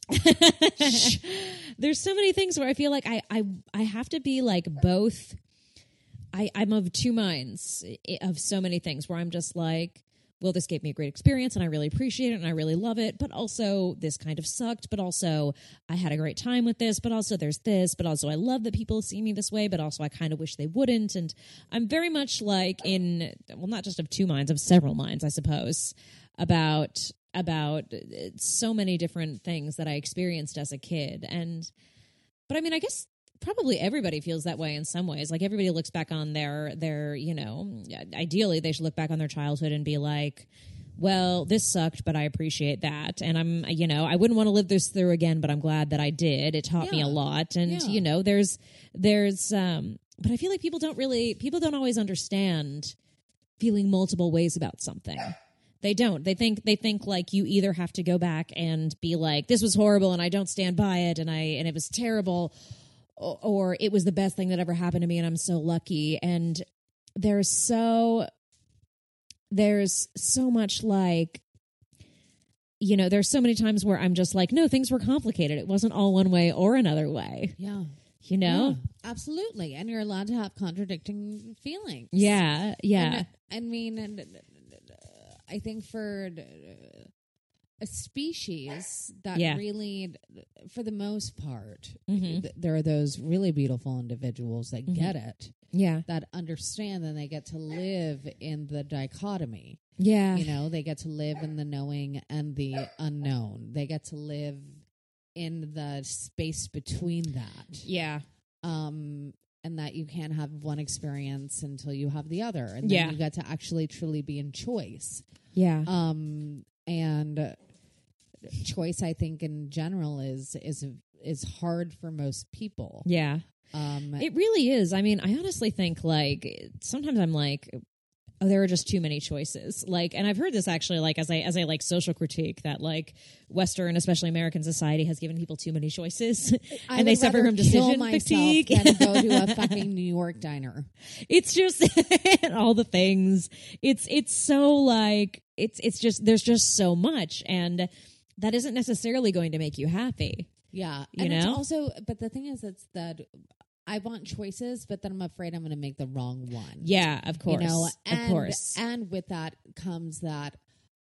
There's so many things where I feel like I, I, I have to be like both. I, I'm of two minds i- of so many things where I'm just like, well, this gave me a great experience and I really appreciate it and I really love it. But also this kind of sucked, but also I had a great time with this, but also there's this, but also I love that people see me this way, but also I kind of wish they wouldn't. And I'm very much like in, well, not just of two minds, of several minds, I suppose, about, about so many different things that I experienced as a kid. And, but I mean, I guess probably everybody feels that way in some ways. Like everybody looks back on their, their, you know, ideally they should look back on their childhood and be like, well, this sucked, but I appreciate that. And I'm, you know, I wouldn't want to live this through again, but I'm glad that I did. It taught me Yeah. a lot. And, Yeah. you know, there's, there's, um, but I feel like people don't really, people don't always understand feeling multiple ways about something. They don't. They think, they think like you either have to go back and be like, this was horrible and I don't stand by it and I, and it was terrible, or, or it was the best thing that ever happened to me and I'm so lucky. And there's so, there's so much like, you know, there's so many times where I'm just like, no, things were complicated. It wasn't all one way or another way. Yeah. You know? Yeah, absolutely. And you're allowed to have contradicting feelings. Yeah. Yeah. And, I mean, and, uh, I think for uh, a species that Yeah. really, for the most part, Mhm. th- there are those really beautiful individuals that Mhm. get it, Yeah. that understand, and they get to live in the dichotomy. Yeah. You know, they get to live in the knowing and the unknown. They get to live in the space between that. Yeah. Um, and that you can't have one experience until you have the other. And then Yeah. you get to actually truly be in choice. Yeah. Um, and uh, choice, I think, in general is is is hard for most people. Yeah. Um, It really is. I mean, I honestly think like sometimes I'm like, oh, there are just too many choices. Like, and I've heard this actually, like as I as I like social critique that like Western, especially American society, has given people too many choices, I and they would suffer rather from kill decision myself fatigue. than go to a fucking New York diner. It's just all the things. It's it's so like it's it's just there's just so much, and that isn't necessarily going to make you happy. Yeah, You and it's know? also, but the thing is, it's that I want choices, but then I'm afraid I'm going to make the wrong one. Yeah, of course, You know, and, of course. and with that comes that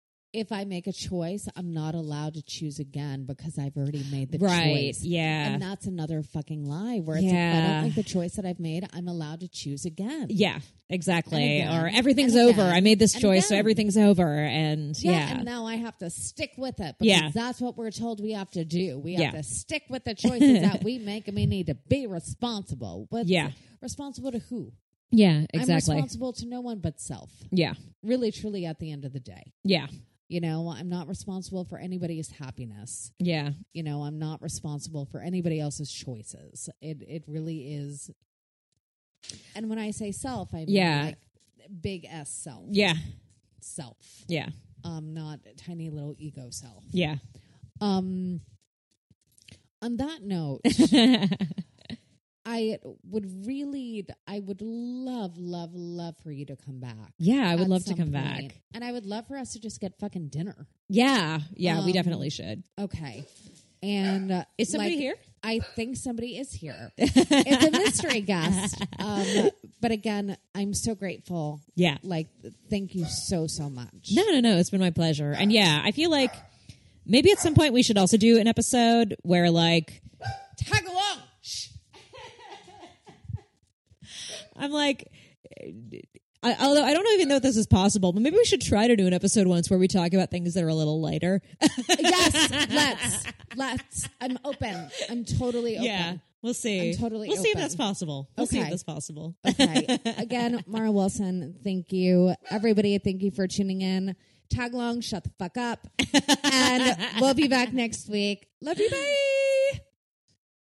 if I make a choice, I'm not allowed to choose again because I've already made the Right, choice. yeah. And that's another fucking lie where it's like, if I Yeah. don't like the choice that I've made, I'm allowed to choose again. Yeah, exactly. And again, Or everything's and over. again, I made this and choice, so again. everything's over. And Yeah, yeah, and now I have to stick with it because Yeah. that's what we're told we have to do. We have Yeah. to stick with the choices that we make, and we need to be responsible. But Yeah. responsible to who? yeah, I'm exactly. responsible to no one but self. Yeah, Really, truly, at the end of the day. yeah, You know, I'm not responsible for anybody's happiness. yeah, You know, I'm not responsible for anybody else's choices. It it really is. And when I say self, I mean Yeah. like big S self. yeah, Self. yeah, Um, not tiny little ego self. yeah. Um, on that note, I would really, I would love, love, love for you to come back. Yeah, I would at love to some come point. back. And I would love for us to just get fucking dinner. Yeah, yeah, we Um, definitely should. Okay. And uh, Is somebody like, here? I think somebody is here. It's a mystery guest. Um, but again, I'm so grateful. Yeah. Like, thank you so, so much. No, no, no. It's been my pleasure. And yeah, I feel like maybe at some point we should also do an episode where like Tag along. Shh. I'm like, I, although I don't even know if this is possible, but maybe we should try to do an episode once where we talk about things that are a little lighter. Yes, let's. Let's. I'm open. I'm totally open. Yeah, we'll see. I'm totally We'll see if open. that's possible. We'll see if Okay. that's possible. Okay. Again, Mara Wilson, thank you. Everybody, thank you for tuning in. Tag along, shut the fuck up. And we'll be back next week. Love you, bye.